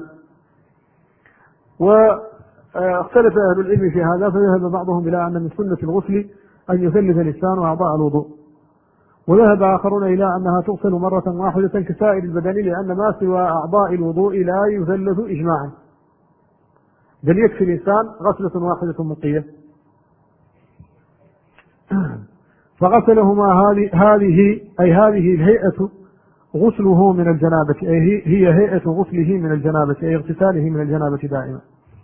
واختلف أهل العلم في هذا، فذهب بعضهم إلى أن من سنة الغسل أن يثلث الإنسان أعضاء الوضوء، وذهب آخرون إلى أنها تغسل مرة واحدة كسائر البدن، لأن ما سوى أعضاء الوضوء لا يثلث إجماعا، بل يكفي الإنسان غسلة واحدة مقية. فغسلهما هذه هذه أي هذه الهيئة غسله من الجنابة، أي هي هيئة غسله من الجنابة أي اغتساله من الجنابة دائما.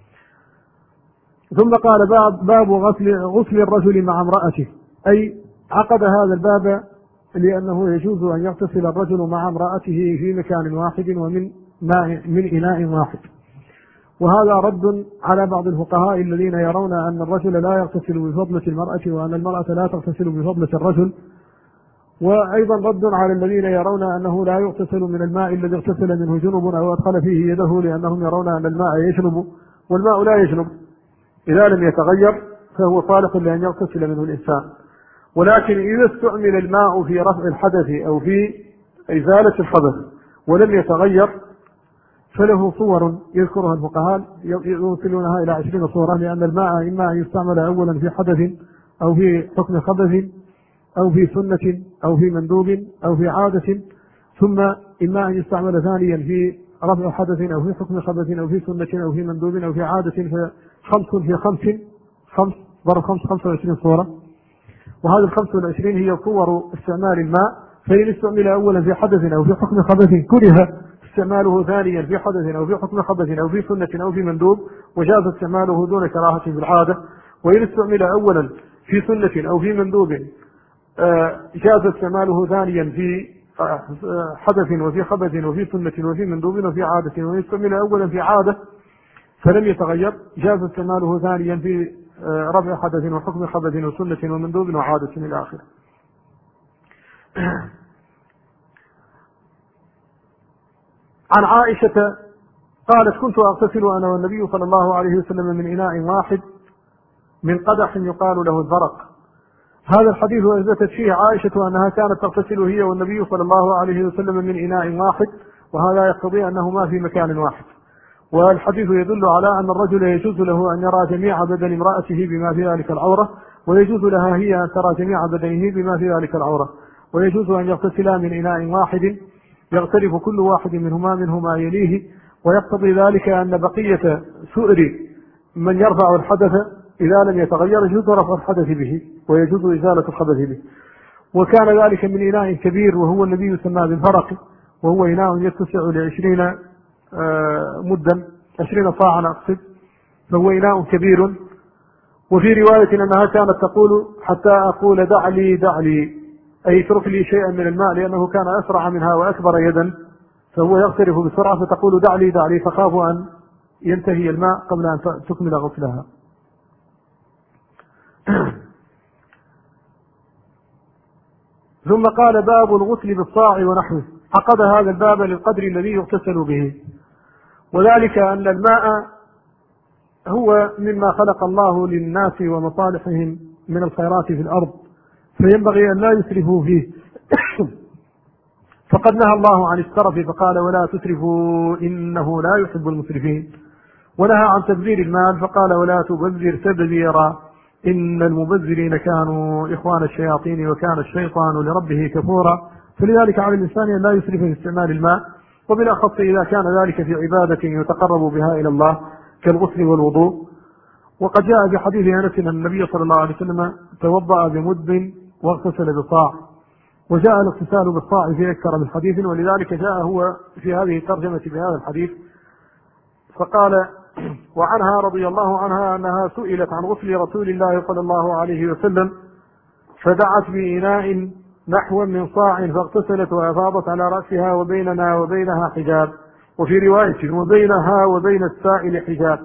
ثم قال باب, باب غسل, غسل الرجل مع امرأته، أي عقد هذا الباب لأنه يجوز أن يغتسل الرجل مع امرأته في مكان واحد ومن ماء من إناء واحد. وهذا رد على بعض الفقهاء الذين يرون أن الرجل لا يغتسل بفضلة المرأة وأن المرأة لا تغتسل بفضلة الرجل، وأيضا رد على الذين يرون أنه لا يغتسل من الماء الذي اغتسل منه جنب أو أدخل فيه يده، لأنهم يرون أن الماء يجنب والماء لا يجنب، إذا لم يتغير فهو صالح لأن يغتسل منه الإنسان. ولكن إذا استعمل الماء في رفع الحدث أو في إزالة الحدث ولم يتغير فله صور يذكرها الفقهاء يوصلونها إلى عشرين صورة، لأن الماء إما أن يستعمل أولا في حدث أو في حكم خبث أو في سنة أو في مندوب أو في عادة، ثم إما أن يستعمل ثانيا في رفع حدث أو في حكم خبث أو في سنة أو في مندوب أو في عادة، فخمس في خمس خمس ضرب خمس خمسة وعشرين صورة. وهذه الخمس والعشرين هي صور استعمال الماء، فإن استعمل أولا في حدث أو في حكم خبث كره استعماله ثانيا في حدث أو في حكم خبث أو في سنة أو في مندوب، وجاز استعماله دون كراهة في العادة. وإن استعمل أولا في سنة أو في مندوب جاز استعماله ثانيا في حدث وفي خبث وفي سنة وفي مندوب وفي عادة. وإن استعمل أولا في عادة فلم يتغير جاز استعماله ثانيا في رفع حدث وحكم خبث وسنة ومندوب وعادة إلى آخره. عن عائشة قالت كنت أغتسل أنا والنبي صلى الله عليه وسلم من إناء واحد من قدح يقال له الزرق. هذا الحديث أثبتت فيه عائشة أنها كانت تغتسل هي والنبي صلى الله عليه وسلم من إناء واحد، وهذا يقتضي أنهما في مكان واحد. والحديث يدل على أن الرجل يجوز له أن يرى جميع بدن امرأته بما في ذلك العورة، ويجوز لها هي أن ترى جميع بدنه بما في ذلك العورة، ويجوز أن يغتسلا من إناء واحد يغترف كل واحد منهما منهما يليه، ويقتضي ذلك أن بقية سؤر من يرفع الحدث إذا لم يتغير يجوز رفع الحدث به ويجوز إزالة الخبث به. وكان ذلك من إناء كبير وهو الذي يسمى بالفرق، وهو إناء يتسع لعشرين مدا عشرين صاعا أقصد، فهو إناء كبير. وفي رواية أنها كانت تقول حتى أقول دع لي دع لي، أي اترك لي شيئا من الماء، لأنه كان أسرع منها وأكبر يدا، فهو يغترف بسرعة فتقول دع لي دع لي، فخاف أن ينتهي الماء قبل أن تكمل غسلها. ثم قال باب الغسل بالصاع ونحوه. عقد هذا الباب للقدر الذي يغتسل به، وذلك أن الماء هو مما خلق الله للناس ومصالحهم من الخيرات في الأرض، فينبغي أن لا يسرفوا فيه. فقد نهى الله عن السرف فقال ولا تسرفوا إنه لا يحب المسرفين، ونهى عن تبذير المال فقال ولا تبذر تبذيرا إن المبذرين كانوا إخوان الشياطين وكان الشيطان لربه كفورا. فلذلك على الإنسان أن لا يسرف في استعمال الماء، وبالأخص إذا كان ذلك في عبادة يتقرب بها إلى الله كالغسل والوضوء. وقد جاء في حديث أنس أن النبي صلى الله عليه وسلم توضأ بمد واغتسل بصاع، وجاء الاغتسال بالصاع في أكثر من حديث، ولذلك جاء هو في هذه الترجمة بهذا الحديث. فقال وعنها رضي الله عنها أنها سئلت عن غسل رسول الله صلى الله عليه وسلم فدعت بإناء نحو من صاع فاغتسلت وأفاضت على رأسها وبيننا وبينها حجاب، وفي رواية وبينها وبين السائل حجاب.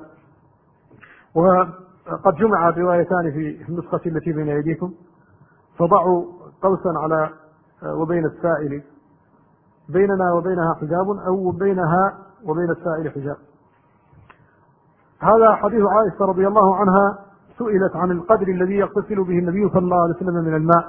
وقد جمع روايتان في النسخة التي بين أيديكم، فضعوا قوسا على وبين السائل بيننا وبينها حجاب أو بينها وبين السائل حجاب. هذا حديث عائشة رضي الله عنها سئلت عن القدر الذي يغتسل به النبي صلى الله عليه وسلم من الماء،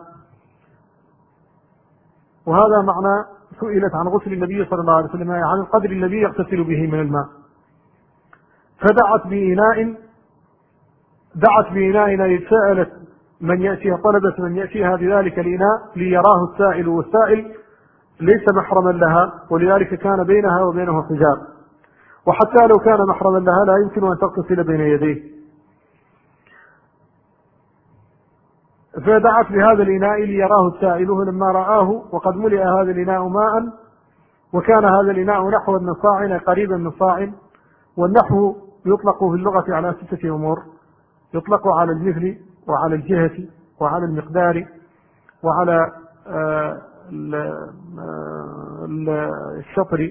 وهذا معنى سئلت عن غسل النبي صلى الله عليه وسلم عن القدر الذي يغتسل به من الماء. فدعت بإناء دعت بإناء أي سألت من يأتيها طلبت من يأتيها بذلك الإناء ليراه السائل، والسائل ليس محرما لها، ولذلك كان بينها وبينه حجاب، وحتى لو كان محرما لها لا يمكن أن تغتسل بين يديه. فدعت بهذا الإناء ليراه السائل، لما رآه وقد ملئ هذا الإناء ماء، وكان هذا الإناء نحو من صاع قريبا من صاع. والنحو يطلق في اللغة على ستة أمور، يطلق على المثل وعلى الجهة وعلى المقدار وعلى الشطر،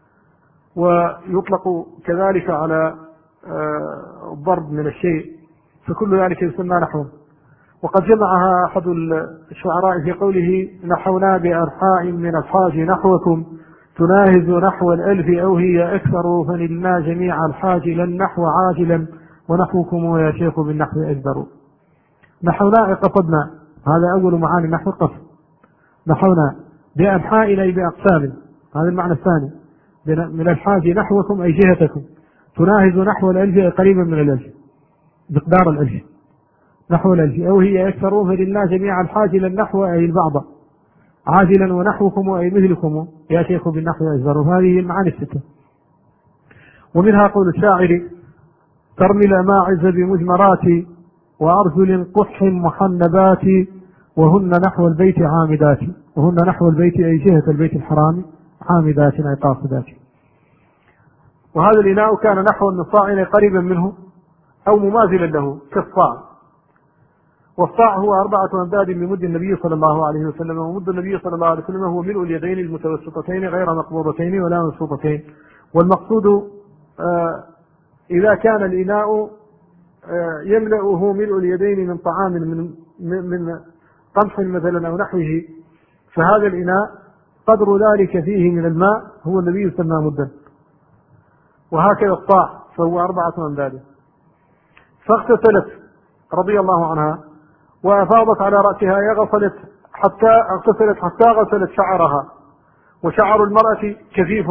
ويطلق كذلك على الضرب من الشيء، فكل ذلك يسمى نحو. وقد جمعها أحد الشعراء في قوله نحونا بأرحاء من الحاج نحوكم تناهز نحو الألف أو هي أكثر فنلنا جميع الحاج لن نحو عاجلا ونحوكم يا شيخ بالنحو أجدر. نحونا قصدنا، هذا أول معاني النحو القصد. نحونا بأرحاء أي بأقسام، هذا المعنى الثاني. من الحاج نحوكم أي جهتكم، تناهز نحو الألف قريبا من الألف مقدار الألف نحو الألف أو هي أكثر فلله جميع الحاج للنحو أي البعض عاجلا ونحوكم أي مثلكم يا شيخ بالنحو أجبر. هذه المعاني الستة. ومنها قول الشاعر ترمي الأماعز بمجمرات وأرجل قح محنبات وهن نحو البيت عامدات، وهن نحو البيت أي جهة البيت الحرام عامدات أي قاصدات. وهذا الإناء كان نحو النصاع قريبا منه أو مماثلا له كالصاع. والصاع هو أربعة أمداد من مد النبي صلى الله عليه وسلم، ومد النبي صلى الله عليه وسلم هو ملء اليدين المتوسطتين غير مقبوضتين ولا منصوبتين. والمقصود إذا كان الإناء يملأه ملء اليدين من طعام من من قمح مثلا أو نحوه، فهذا الإناء قدر ذلك فيه من الماء هو الذي يسمى مدا، وهكذا الطاع فهو أربعة أمداد. فاغتسلت رضي الله عنها وأفاضت على رأسها، غسلت حتى اغتسلت حتى غسلت شعرها، وشعر المرأة كثيف،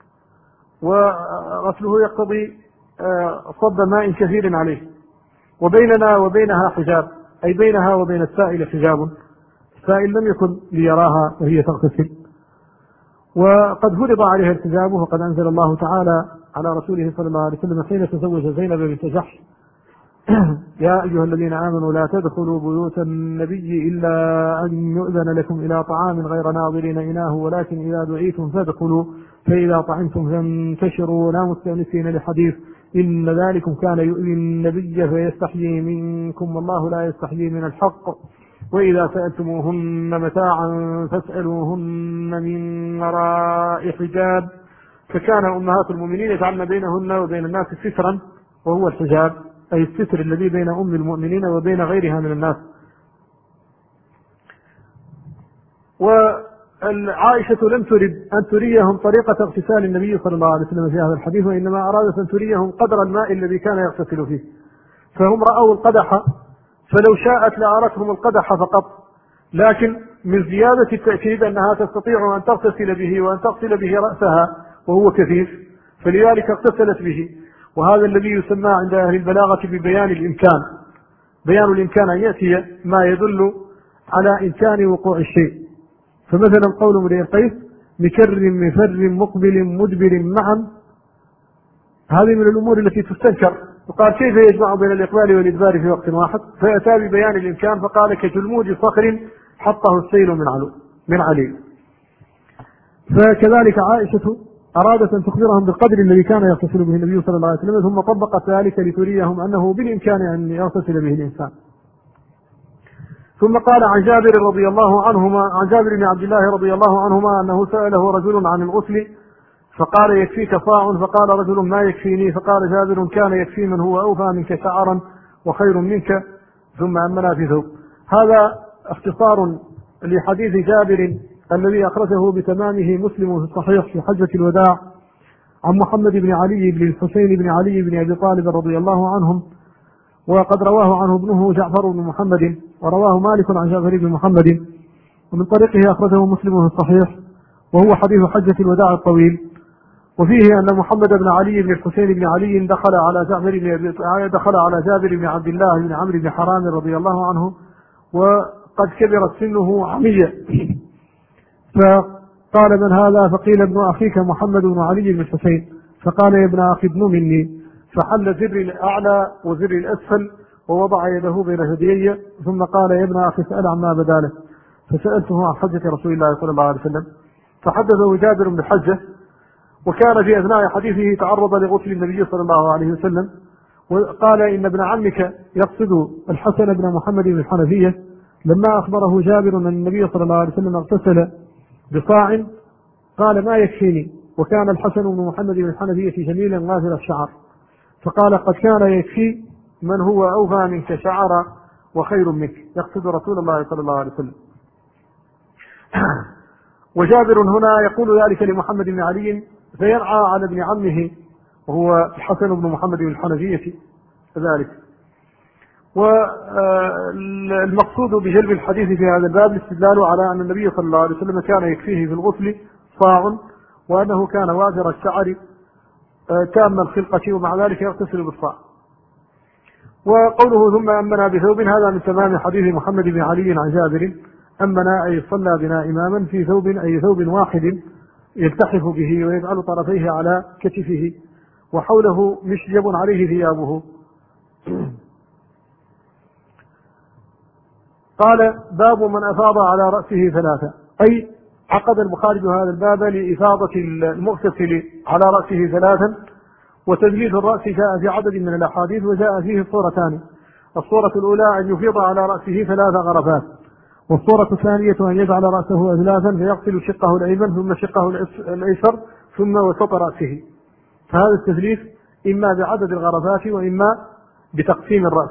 وغسله يقتضي صب ماء كثير عليه، وبيننا وبينها حجاب، أي بينها وبين السائل حجاب، السائل لم يكن ليراها وهي تغتسل، وقد فرض عليها الحجاب، وقد أنزل الله تعالى على رسوله صلى الله عليه وسلم حين تزوج زينب بنت جحش: يا أيها الذين آمنوا لا تدخلوا بيوت النبي إلا أن يؤذن لكم إلى طعام غير ناظرين إناه ولكن إذا دعيتم فادخلوا فإذا طعمتم فانتشروا لا مستأنسين لحديث إن ذلكم كان يؤذي النبي فيستحيي منكم والله لا يستحيي من الحق وإذا سألتموهن متاعا فاسألوهن من وراء حجاب. فكان أمهات المؤمنين يجعلن بينهن وبين الناس سترا وهو الحجاب، أي الستر الذي بين أم المؤمنين وبين غيرها من الناس. وعائشة لم ترد أن تريهم طريقة اغتسال النبي صلى الله عليه وسلم في هذا الحديث، وإنما أرادت أن تريهم قدر الماء الذي كان يغتسل فيه، فهم رأوا القدح، فلو شاءت لأرتهم القدح فقط، لكن من زيادة التأكيد أنها تستطيع أن تغتسل به وأن تغسل به رأسها وهو كثيف، فلذلك اغتسلت به. وهذا الذي يسمى عند أهل البلاغة ببيان الإمكان، بيان الإمكان أن يأتي ما يدل على إمكان وقوع الشيء. فمثلا قول امرئ القيس: مكر مفر مقبل مدبر معا، هذه من الأمور التي تستذكر. وقال: كيف يجمع بين الإقبال والإدبار في وقت واحد؟ فأتى ببيان الإمكان فقال: كجلمود صخر حطه السيل من علو من عليل. فكذلك عائشة أرادت أن تخبرهم بالقدر الذي كان يغتسل به النبي صلى الله عليه وسلم، ثم طبقت ذلك لتريهم أنه بالإمكان أن يغتسل به الإنسان. ثم قال عن جابر رضي الله عنهما عن جابر بن عبد الله رضي الله عنهما أنه سأله رجل عن الغسل فقال: يكفيك صاع؟ فقال رجل: ما يكفيني. فقال جابر: كان يكفي من هو أوفى منك شعرا وخير منك، ثم أمنا في ثوب. هذا اختصار لحديث جابر الذي أخرجه بتمامه مسلم في الصحيح في حجة الوداع عن محمد بن علي بن الحسين بن علي بن أبي طالب رضي الله عنهم، وقد رواه عنه ابنه جعفر بن محمد، ورواه مالك عن جعفر بن محمد، ومن طريقه أخرجه مسلم في الصحيح، وهو حديث حجة الوداع الطويل. وفيه أن محمد بن علي بن الحسين بن علي دخل على جعفر بن دخل على جابر بن عبد الله بن عمرو بن حرام رضي الله عنه، وقد كبرت سنه عمية، فقال: من هذا؟ فقيل: ابن أخيك محمد بن علي بن الحسين. فقال: يا ابن أخي ادن مني. فحل زر الأعلى وزر الأسفل ووضع يده بين ثديي، ثم قال: يا ابن أخي اسأل عما بدا لك. فسألته عن حجة رسول الله صلى الله عليه وسلم، فحدثه جابر بالحجة، وكان في أثناء حديثه تعرض لغسل النبي صلى الله عليه وسلم، وقال: إن ابن عمك يقصد الحسن بن محمد بن الحنفية، لما أخبره جابر أن النبي صلى الله عليه وسلم اغتسل بصاع قال: ما يكفيني. وكان الحسن بن محمد بن الحنفية جميلا غافر الشعر، فقال: قد كان يكفي من هو أوفى منك شعرا وخير منك، يقصد رسول الله صلى الله عليه وسلم. وجابر هنا يقول ذلك لمحمد بن علي، فيرعى على ابن عمه وهو الحسن بن محمد بن الحنفية كذلك. والمقصود بجلب الحديث في هذا الباب الاستدلال على أن النبي صلى الله عليه وسلم كان يكفيه في الغسل صاع، وأنه كان وافر الشعر تام الخلقة، ومع ذلك يغتسل بالصاع. وقوله ثم أمنا بثوب، هذا من تمام حديث محمد بن علي عن جابر: أمنا أي صلى بنا إماما في ثوب، أي ثوب واحد يلتحف به ويجعل طرفيه على كتفه وحوله مشجب عليه ثيابه. قال: باب من أفاض على رأسه ثلاثة، أي عقد البخاري هذا الباب لإفاضة المغتسل على رأسه ثلاثا. وتجليد الرأس جاء في عدد من الأحاديث، وجاء فيه الصورتان: الصورة الأولى أن يفيض على رأسه ثلاث غرفات، والصورة الثانية أن يجعل رأسه أثلاثا فيغسل شقه الأيمن ثم شقه الأيسر ثم وسط رأسه. فهذا التثليث إما بعدد الغرفات وإما بتقسيم الرأس.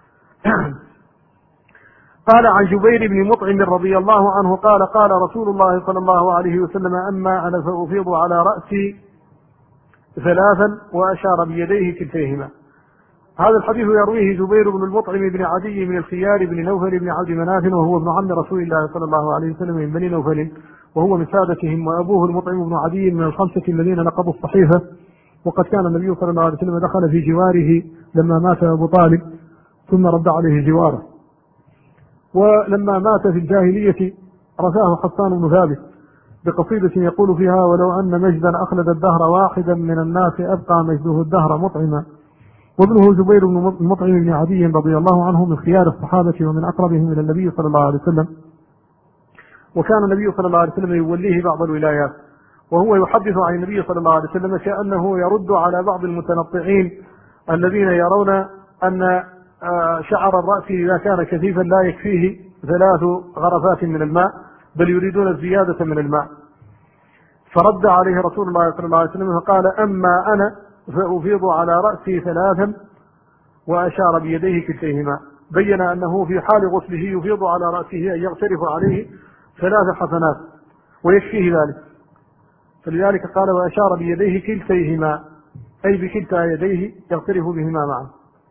قال عن جبير بن مطعم رضي الله عنه قال قال رسول الله صلى الله عليه وسلم أما أنا فأفيض على رأسي ثلاثا وأشار بيديه كلتيهما. هذا الحديث يرويه جبير بن المطعم بن عدي من الخيار بن نوفل بن عبد مناف، وهو ابن عم رسول الله صلى الله عليه وسلم من بني نوفل، وهو من سادتهم، وأبوه المطعم بن عدي من الخمسة الذين نقضوا الصحيفة. وقد كان النبي صلى الله عليه وسلم دخل في جواره لما مات أبو طالب ثم رد عليه جواره. ولما مات في الجاهلية رثاه حسان بن ثابت بقصيدة يقول فيها: ولو أن مجدا أخلد الدهر واحدا من الناس أبقى مجده الدهر مطعما. وابنه جبير بن مطعم بن عدي رضي الله عنه من خيار الصحابة ومن أقربهم إلى النبي صلى الله عليه وسلم، وكان النبي صلى الله عليه وسلم يوليه بعض الولايات، وهو يحدث عن النبي صلى الله عليه وسلم كأنه يرد على بعض المتنطعين الذين يرون أن شعر الرأس إذا كان كثيفا لا يكفيه ثلاث غرفات من الماء، بل يريدون الزيادة من الماء. فرد عليه رسول الله صلى الله عليه وسلم فقال: أما أنا فأفيض على رأسي ثلاثا، وأشار بيديه كلتيهما. بين أنه في حال غسله يفيض على رأسه أن يغترف عليه ثلاث حسنات ويكفيه ذلك، فلذلك قال: وأشار بيديه كلتيهما، أي بكلتا يديه يغترف بهما معا.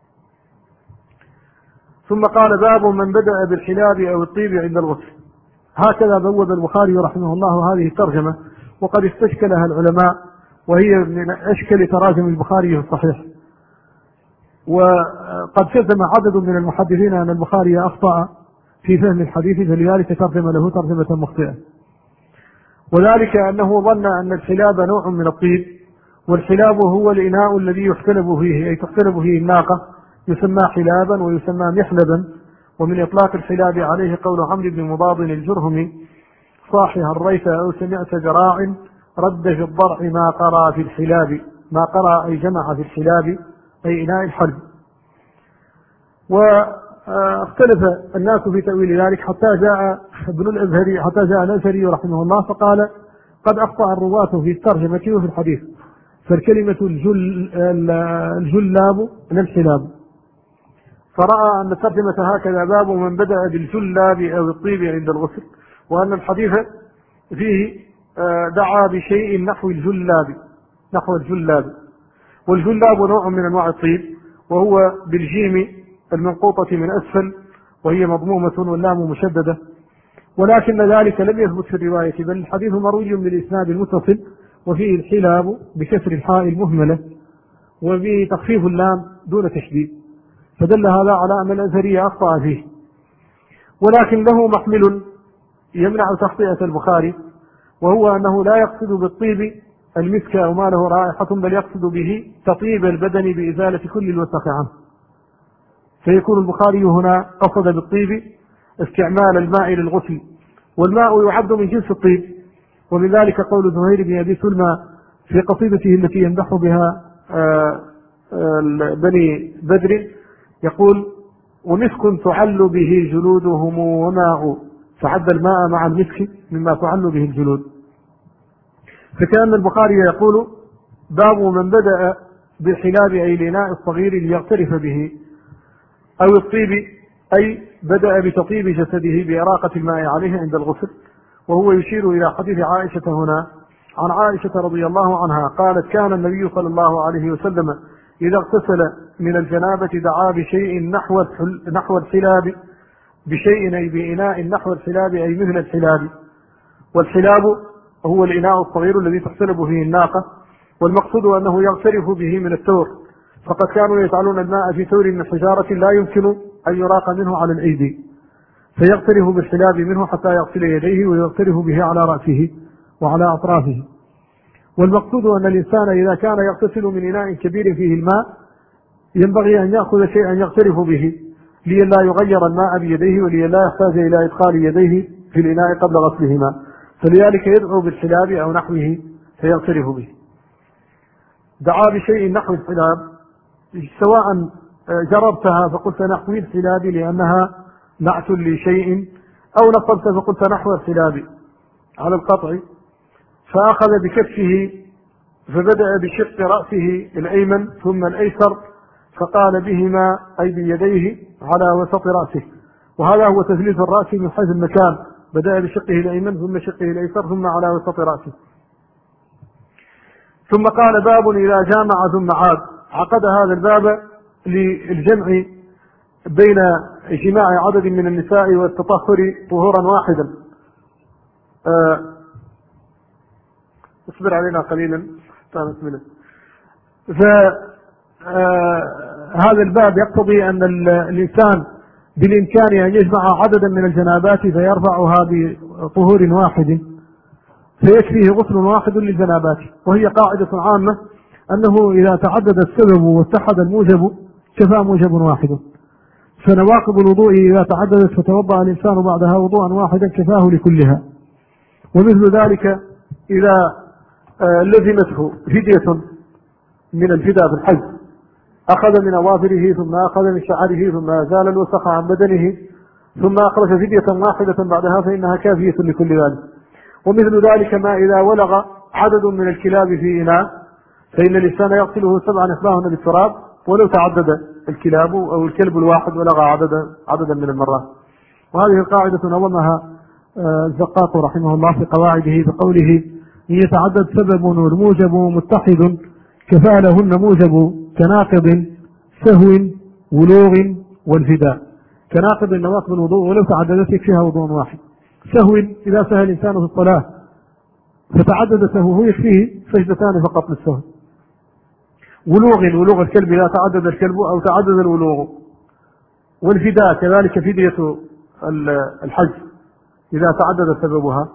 ثم قال: باب من بدأ بالحلاب أو الطيب عند الغسل. هكذا بوب البخاري رحمه الله هذه الترجمة، وقد استشكلها العلماء، وهي من أشكل تراجم البخاري في الصحيح. وقد جزم عدد من المحدثين أن البخاري أخطأ في فهم الحديث، فلذلك ترجم له ترجمة مخطئة، وذلك أنه ظن أن الحلاب نوع من الطيب، والحلاب هو الإناء الذي يحتلب فيه، أي تحتلب فيه الناقة، يسمى حلابا ويسمى محلبا. ومن إطلاق الحلاب عليه قول عمرو بن مضاضن الجرهمي: صاحها الريث أو سمعت جراع رد في الضرع ما قرأ في الحلاب. ما قرأ أي جمع في الحلاب أي إناء الحلب. واختلف الناس في تأويل ذلك حتى جاء ابن الأزهري حتى جاء الأزهري رحمه الله فقال: قد أخطأ الرواة في الترجمة وفي الحديث، فالكلمة الجل الجلاب لا الحلاب، فرأى أن الترجمة هكذا: باب من بدأ بالجلاب أو الطيب عند الغسل، وأن الحديث فيه دعا بشيء نحو الجلاب نحو الجلاب والجلاب نوع من أنواع الطيب، وهو بالجيم المنقوطة من أسفل، وهي مضمومة واللام مشددة، ولكن ذلك لم يثبت في الرواية، بل الحديث مروي بالإسناد المتصل، وفيه الحلاب بكسر الحاء المهملة وبتخفيف اللام دون تشديد، فدل هذا على أن الأزهري أخطأ فيه. ولكن له محمل يمنع تخطئة البخاري، وهو أنه لا يقصد بالطيب المسك أو ما له رائحة، بل يقصد به تطيب البدن بإزالة كل الوسخ عنه، فيكون البخاري هنا قصد بالطيب استعمال الماء للغسل، والماء يعد من جنس الطيب. ومن ذلك قول زهير بن أبي سلمى في قصيدته التي يمدح بها بني بدر، يقول: ومسك تعل به جلودهم وماء، فعد الماء مع المسك مما تعل به الجلود. فكأن البخاري يقول: باب من بدأ بالحلاب أي الإناء الصغير ليغترف به، أو الطيب أي بدأ بتطيب جسده بإراقة الماء عليه عند الغسل. وهو يشير إلى حديث عائشة هنا عن عائشة رضي الله عنها قالت: كان النبي صلى الله عليه وسلم إذا اغتسل من الجنابة دعا بشيء نحو نحو الحلاب، بشيء أي بإناء نحو الحلاب أي مثل الحلاب. والحلاب هو الإناء الصغير الذي تحتلب فيه الناقة، والمقصود أنه يغترف به من الثور، فقد كانوا يجعلون الماء في ثور من حجارة لا يمكن أن يراق منه على الأيدي، فيغترف بالحلاب منه حتى يغسل يديه ويغترف به على رأسه وعلى أطرافه. والمقصود أن الإنسان إذا كان يغتسل من إناء كبير فيه الماء ينبغي أن يأخذ شيئا يغترف به، لئلا يغير الماء بيديه، ولئلا يحتاج إلى إدخال يديه في الإناء قبل غسلهما، فلذلك يدعو بالحلاب أو نحوه فيغترف به. دعا بشيء نحو الحلاب، سواء جربتها فقلت نحو الحلاب لأنها نعت لشيء، أو نصبت فقلت نحو الحلاب على القطع، فأخذ بكفه فبدأ بشق رأسه الأيمن ثم الأيسر، فقال بهما أي بيديه على وسط رأسه، وهذا هو تثليث الرأس من حيث المكان، بدأ بشقه الأيمن ثم شقه الأيسر ثم على وسط رأسه. ثم قال باب إذا جامع ثم عاد. عقد هذا الباب للجمع بين اجتماع عدد من النساء والتطهر طهورا واحدا. أه اصبر علينا قليلا حتى نكمله. فهذا الباب يقتضي أن الإنسان بالإمكان أن يجمع عددا من الجنابات فيرفعها بطهور واحد، فيكفيه غسل واحد للجنابات. وهي قاعدة عامة أنه إذا تعدد السبب واتحد الموجب كفى موجب واحد، فنواقض الوضوء إذا تعددت فتوضأ الإنسان بعدها وضوءا واحدا كفاه لكلها. ومثل ذلك إذا لزمته فدية من الفداء في الحج، أخذ من أظافره ثم أخذ من شعره ثم أزال الوسخ عن بدنه ثم أخرج فدية واحدة بعدها فإنها كافية لكل ذلك. ومثل ذلك ما إذا ولغ عدد من الكلاب في إناء فإن الإنسان يغسله سبعا إحداهن بالتراب ولو تعدد الكلاب أو الكلب الواحد ولغى عددا عددا من المرات. وهذه القاعدة نظمها الزقاق رحمه الله في قواعده بقوله: إن يتعدد سبب والموجب متحد كفى لهن موجب كناقض سهو ولوغ والفداء. كناقض نواقض الوضوء ولو تعددت يكفيها وضوء واحد. سهو إذا سهى الإنسان في الصلاة فتعدد سهوه يكفيه سجدتان فقط للسهو. ولوغ ولوغ الكلب إذا تعدد الكلب أو تعدد الولوغ. والفداء كذلك فدية الحج إذا تعدد سببها.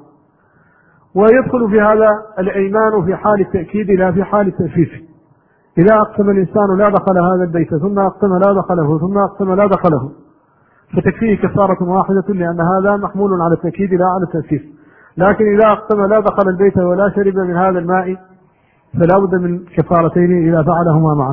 ويدخل في هذا الأيمان في حال التأكيد لا في حال التأسيس. إذا أقسم الإنسان لا دخل هذا البيت ثم أقسم لا دخله ثم أقسم لا دخله فتكفيه كفارة واحدة، لأن هذا محمول على التأكيد لا على التأسيس. لكن إذا أقسم لا دخل البيت ولا شرب من هذا الماء فلا بد من كفارتين إذا فعلهما معا،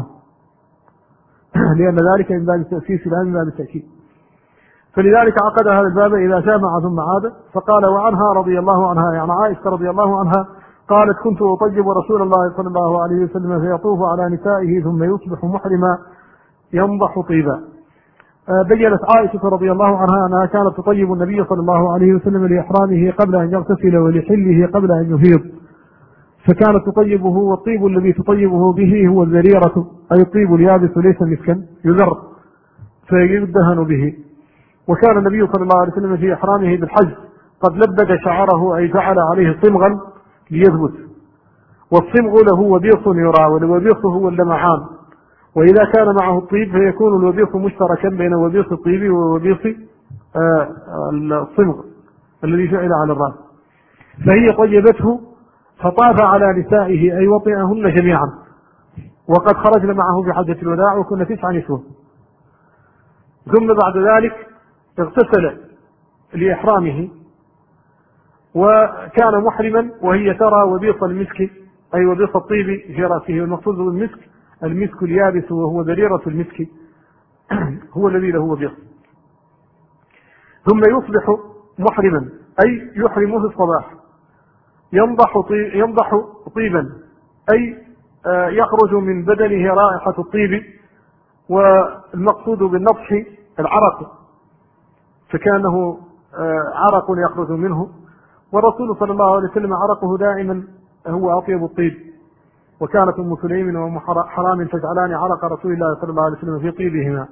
لأن ذلك من باب التأسيس لا من باب التأكيد. فلذلك عقد هذا الباب إذا جامع ثم عاد. فقال: وعنها رضي الله عنها، يعني عائشة رضي الله عنها قالت: كنت أطيب رسول الله صلى الله عليه وسلم فيطوف على نسائه ثم يصبح محرما ينضح طيبا. بيّنت عائشة رضي الله عنها أنها كانت تطيب النبي صلى الله عليه وسلم لإحرامه قبل أن يغتسل ولحله قبل أن يفيض، فكانت تطيبه، والطيب الذي تطيبه به هو الذريرة أي الطيب اليابس ليس مسكا يذر فيدهن به. وكان النبي صلى الله عليه وسلم في إحرامه بالحج قد لبد شعره أي جعل عليه صمغا ليثبت، والصمغ له وبيص يرى، والوبيص هو اللمعان، وإذا كان معه الطيب فيكون الوبيص مشتركا بين وبيص الطيب ووبيص آه الصمغ الذي جعل على الرأس. فهي طيبته فطاف على نسائه أي وطئهن جميعا، وقد خرجنا معه في حجة الوداع وكنا تسع نسوة. ثم بعد ذلك اغتسل لإحرامه وكان محرما، وهي ترى وبيص المسك أي وبيص الطيب في رأسه، والمقصود بالمسك المسك اليابس وهو ذريرة المسك هو الذي له وبيص. ثم يصبح محرما أي يحرم في الصباح، ينضح طيب ينضح طيبا أي يخرج من بدنه رائحة الطيب، والمقصود بالنضح العرق، فكانه عرق يخرج منه، والرسول صلى الله عليه وسلم عرقه دائما هو أطيب الطيب. وكانت أم سليم وأم حرام تجعلان عرق رسول الله صلى الله عليه وسلم في طيبهما.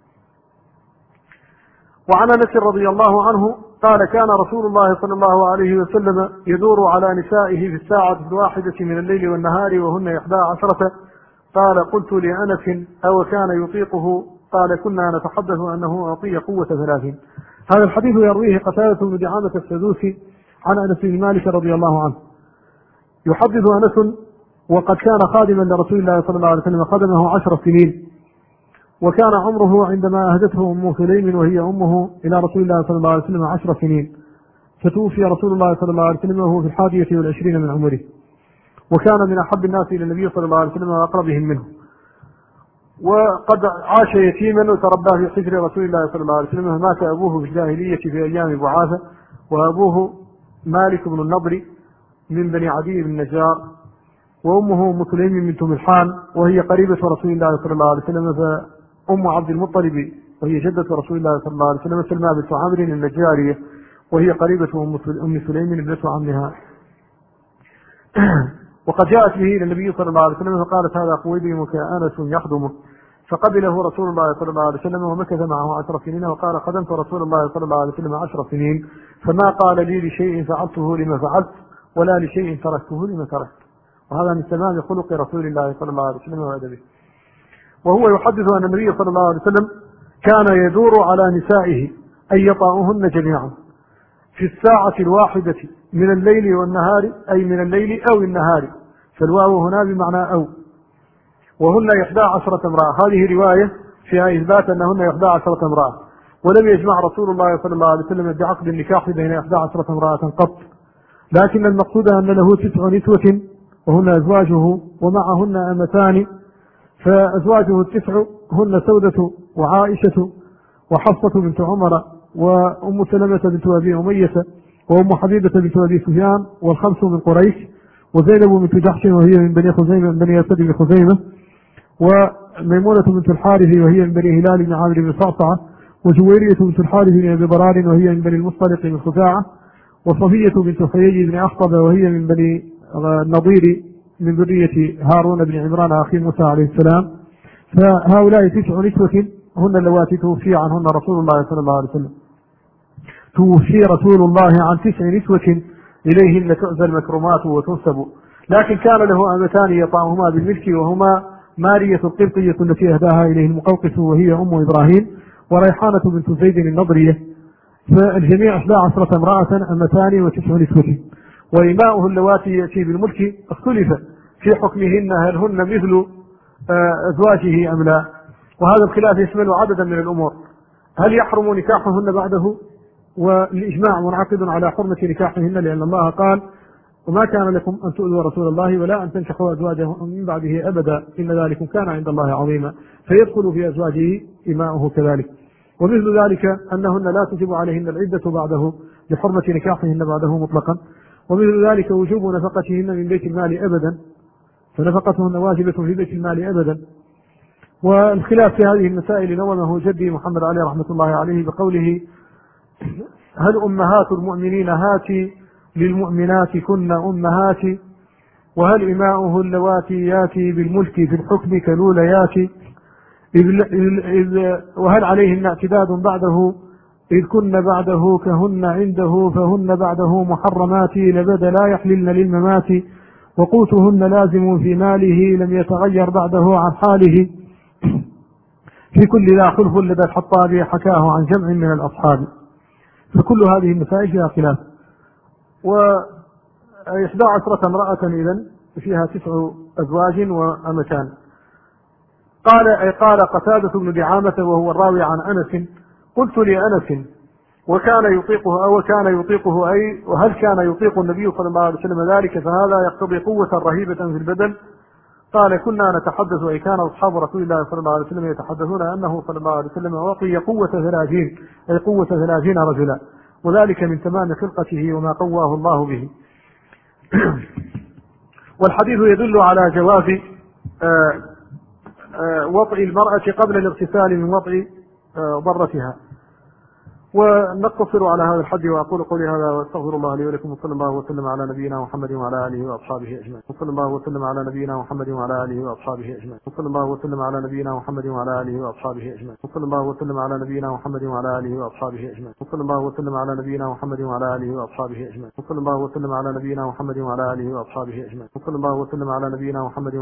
وعن أنس رضي الله عنه قال: كان رسول الله صلى الله عليه وسلم يدور على نسائه في الساعة الواحدة من الليل والنهار وهن إحدى عشرة. قال: قلت لأنس: أو كان يطيقه؟ قال: كنا نتحدث أنه أعطي قوة ثلاثين. هذا الحديث يرويه قتادة بن دعامة السدوسي عن أنس بن مالك رضي الله عنه. يحدث أنس: وقد كان خادما لرسول الله صلى الله عليه وسلم، خدمه عشر سنين، وكان عمره عندما أهدته أم سليم وهي أمه إلى رسول الله صلى الله عليه وسلم عشر سنين، فتوفي رسول الله صلى الله عليه وسلم وهو في الحادية والعشرين من عمره، وكان من أحب الناس إلى النبي صلى الله عليه وسلم وأقربهم منه. وقد عاش يتيما وتربى في حجر رسول الله صلى الله عليه وسلم. مات أبوه في الجاهلية في أيام بعاثة، وأبوه مالك بن النضر من بني عدي بن النجار، وأمه أم سليم بنت ملحان وهي قريبة رسول الله صلى الله عليه وسلم، فأم عبد المطلب وهي جدة رسول الله صلى الله عليه وسلم سلمى بنت عمرو النجارية وهي قريبة أم سليم ابنة عمها. وقد جاءت به إلى النبي صلى الله عليه وسلم فقالت هذا خويلد أنس يخدمه، فقبله رسول الله صلى الله عليه وسلم ومكث معه عشر سنين، وقال خدمت رسول الله صلى الله عليه وسلم عشر سنين فما قال لي لشيء فعلته لما فعلت ولا لشيء تركته لما تركت. وهذا من تمام خلق رسول الله صلى الله عليه وسلم وأدبه. وهو يحدث أن النبي صلى الله عليه وسلم كان يدور على نسائه أن يطأهن جميعا في الساعة الواحدة من الليل والنهار، أي من الليل أو النهار، فالواو هنا بمعنى أو، وهن إحدى عشرة امرأة. هذه رواية فيها إثبات أنهن إحدى عشرة امرأة، ولم يجمع رسول الله صلى الله عليه وسلم بعقد النكاح بين إحدى عشرة امرأة قط، لكن المقصود أن له تسع نسوة وهن أزواجه ومعهن أمتان، فأزواجه التسع هن سودة وعائشة وحفصة بنت عمر وأم سلمة بنت أبي أمية وأم حبيبة بنت أبي سفيان والخمس من قريش، وزينب بنت جحش وهي من بني خزيمة من بني أسد بن خزيمة، وميمونة بنت الحارث وهي من بني هلال بن عامر بن صعصعة، وجويرية بنت الحارث بن أبي ضرار وهي من بني المصطلق بن خزاعة، وصفية بنت حيي بن أخطب وهي من بني النضير من ذرية هارون بن عمران أخي موسى عليه السلام. فهؤلاء تسع نسوة هن اللواتي توفي عنهن رسول الله صلى الله عليه وسلم. توفي رسول الله عن تسع نسوة إليهن تؤذى المكرمات وتنسب، لكن كان له أمتان يطعهما بالملك وهما مارية القبطية التي أهداها إليه المقوقس وهي أم إبراهيم، وريحانة بنت زيد النضرية، فالجميع إحدى عشرة امرأة أمتان وتسع نسوة. وإماؤه اللواتي يأتي بالملك اختلف في حكمهن، هل هن مثل أزواجه أم لا، وهذا الخلاف يشمل عددا من الأمور. هل يحرم نكاحهن بعده؟ والإجماع منعقد على حرمة نكاحهن، لأن الله قال وما كان لكم أن تؤذوا رسول الله ولا أن تنكحوا أزواجه من بعده أبدا إن ذلكم كان عند الله عظيما، فيدخل في أزواجه إماؤه كذلك. ومثل ذلك أنهن لا تجب عليهن العدة بعده لحرمة نكاحهن بعده مطلقا. ومثل ذلك وجوب نفقتهن من بيت المال أبدا، فنفقتهن واجبة في بيت المال أبدا. والخلاف في هذه المسائل نومه جدي محمد علي رحمة الله عليه بقوله هل أمهات المؤمنين هاتي للمؤمنات كن أمهات، وهل إماؤه اللواتي ياتي بالملك في الحكم كالأوليات، وهل عليهن اعتداد بعده إذ كن بعده كهن عنده فهن بعده محرمات لبد لا يحللن للممات، وقوتهن لازم في ماله لم يتغير بعده عن حاله، في كل ذا خلف لدى الحطاب حكاه عن جمع من الأصحاب. فكل هذه المسائل فيها خلاف. وإحدى عشرة امرأة إذن فيها تسع أزواج وأمتان. قال أي قال قتادة بن دعامة وهو الراوي عن أنس قلت لأنس وكان يطيقه أو كان يطيقه أي وهل كان يطيق النبي صلى الله عليه وسلم ذلك فهذا يقتضي قوة رهيبة في البدن؟ قال كنا نتحدث أي كان أصحاب رسول الله صلى الله عليه وسلم يتحدثون أنه صلى الله عليه وسلم وقي قوة ثلاثين أي قوة ثلاثين رجلا، وذلك من تمام خلقته وما قواه الله به. والحديث يدل على جواز وطئ المرأة قبل الاغتسال من وطئ ضرتها. ونقتصر على هذا الحد وأقول قولي هذا واستغفر الله لي ولكم، وصلى الله وسلم على نبينا محمد وعلى آله وأصحابه أجمعين. وصلى الله وسلم على نبينا محمد وعلى آله وأصحابه أجمعين. وصلى الله وسلم على نبينا محمد وعلى آله وأصحابه أجمعين. وصلى الله وسلم على نبينا محمد وعلى آله وأصحابه أجمعين. وصلى الله وسلم على نبينا محمد وعلى آله وأصحابه أجمعين. وصلى الله وسلم على نبينا محمد وعلى آله وأصحابه أجمعين. وصلى الله وسلم على نبينا محمد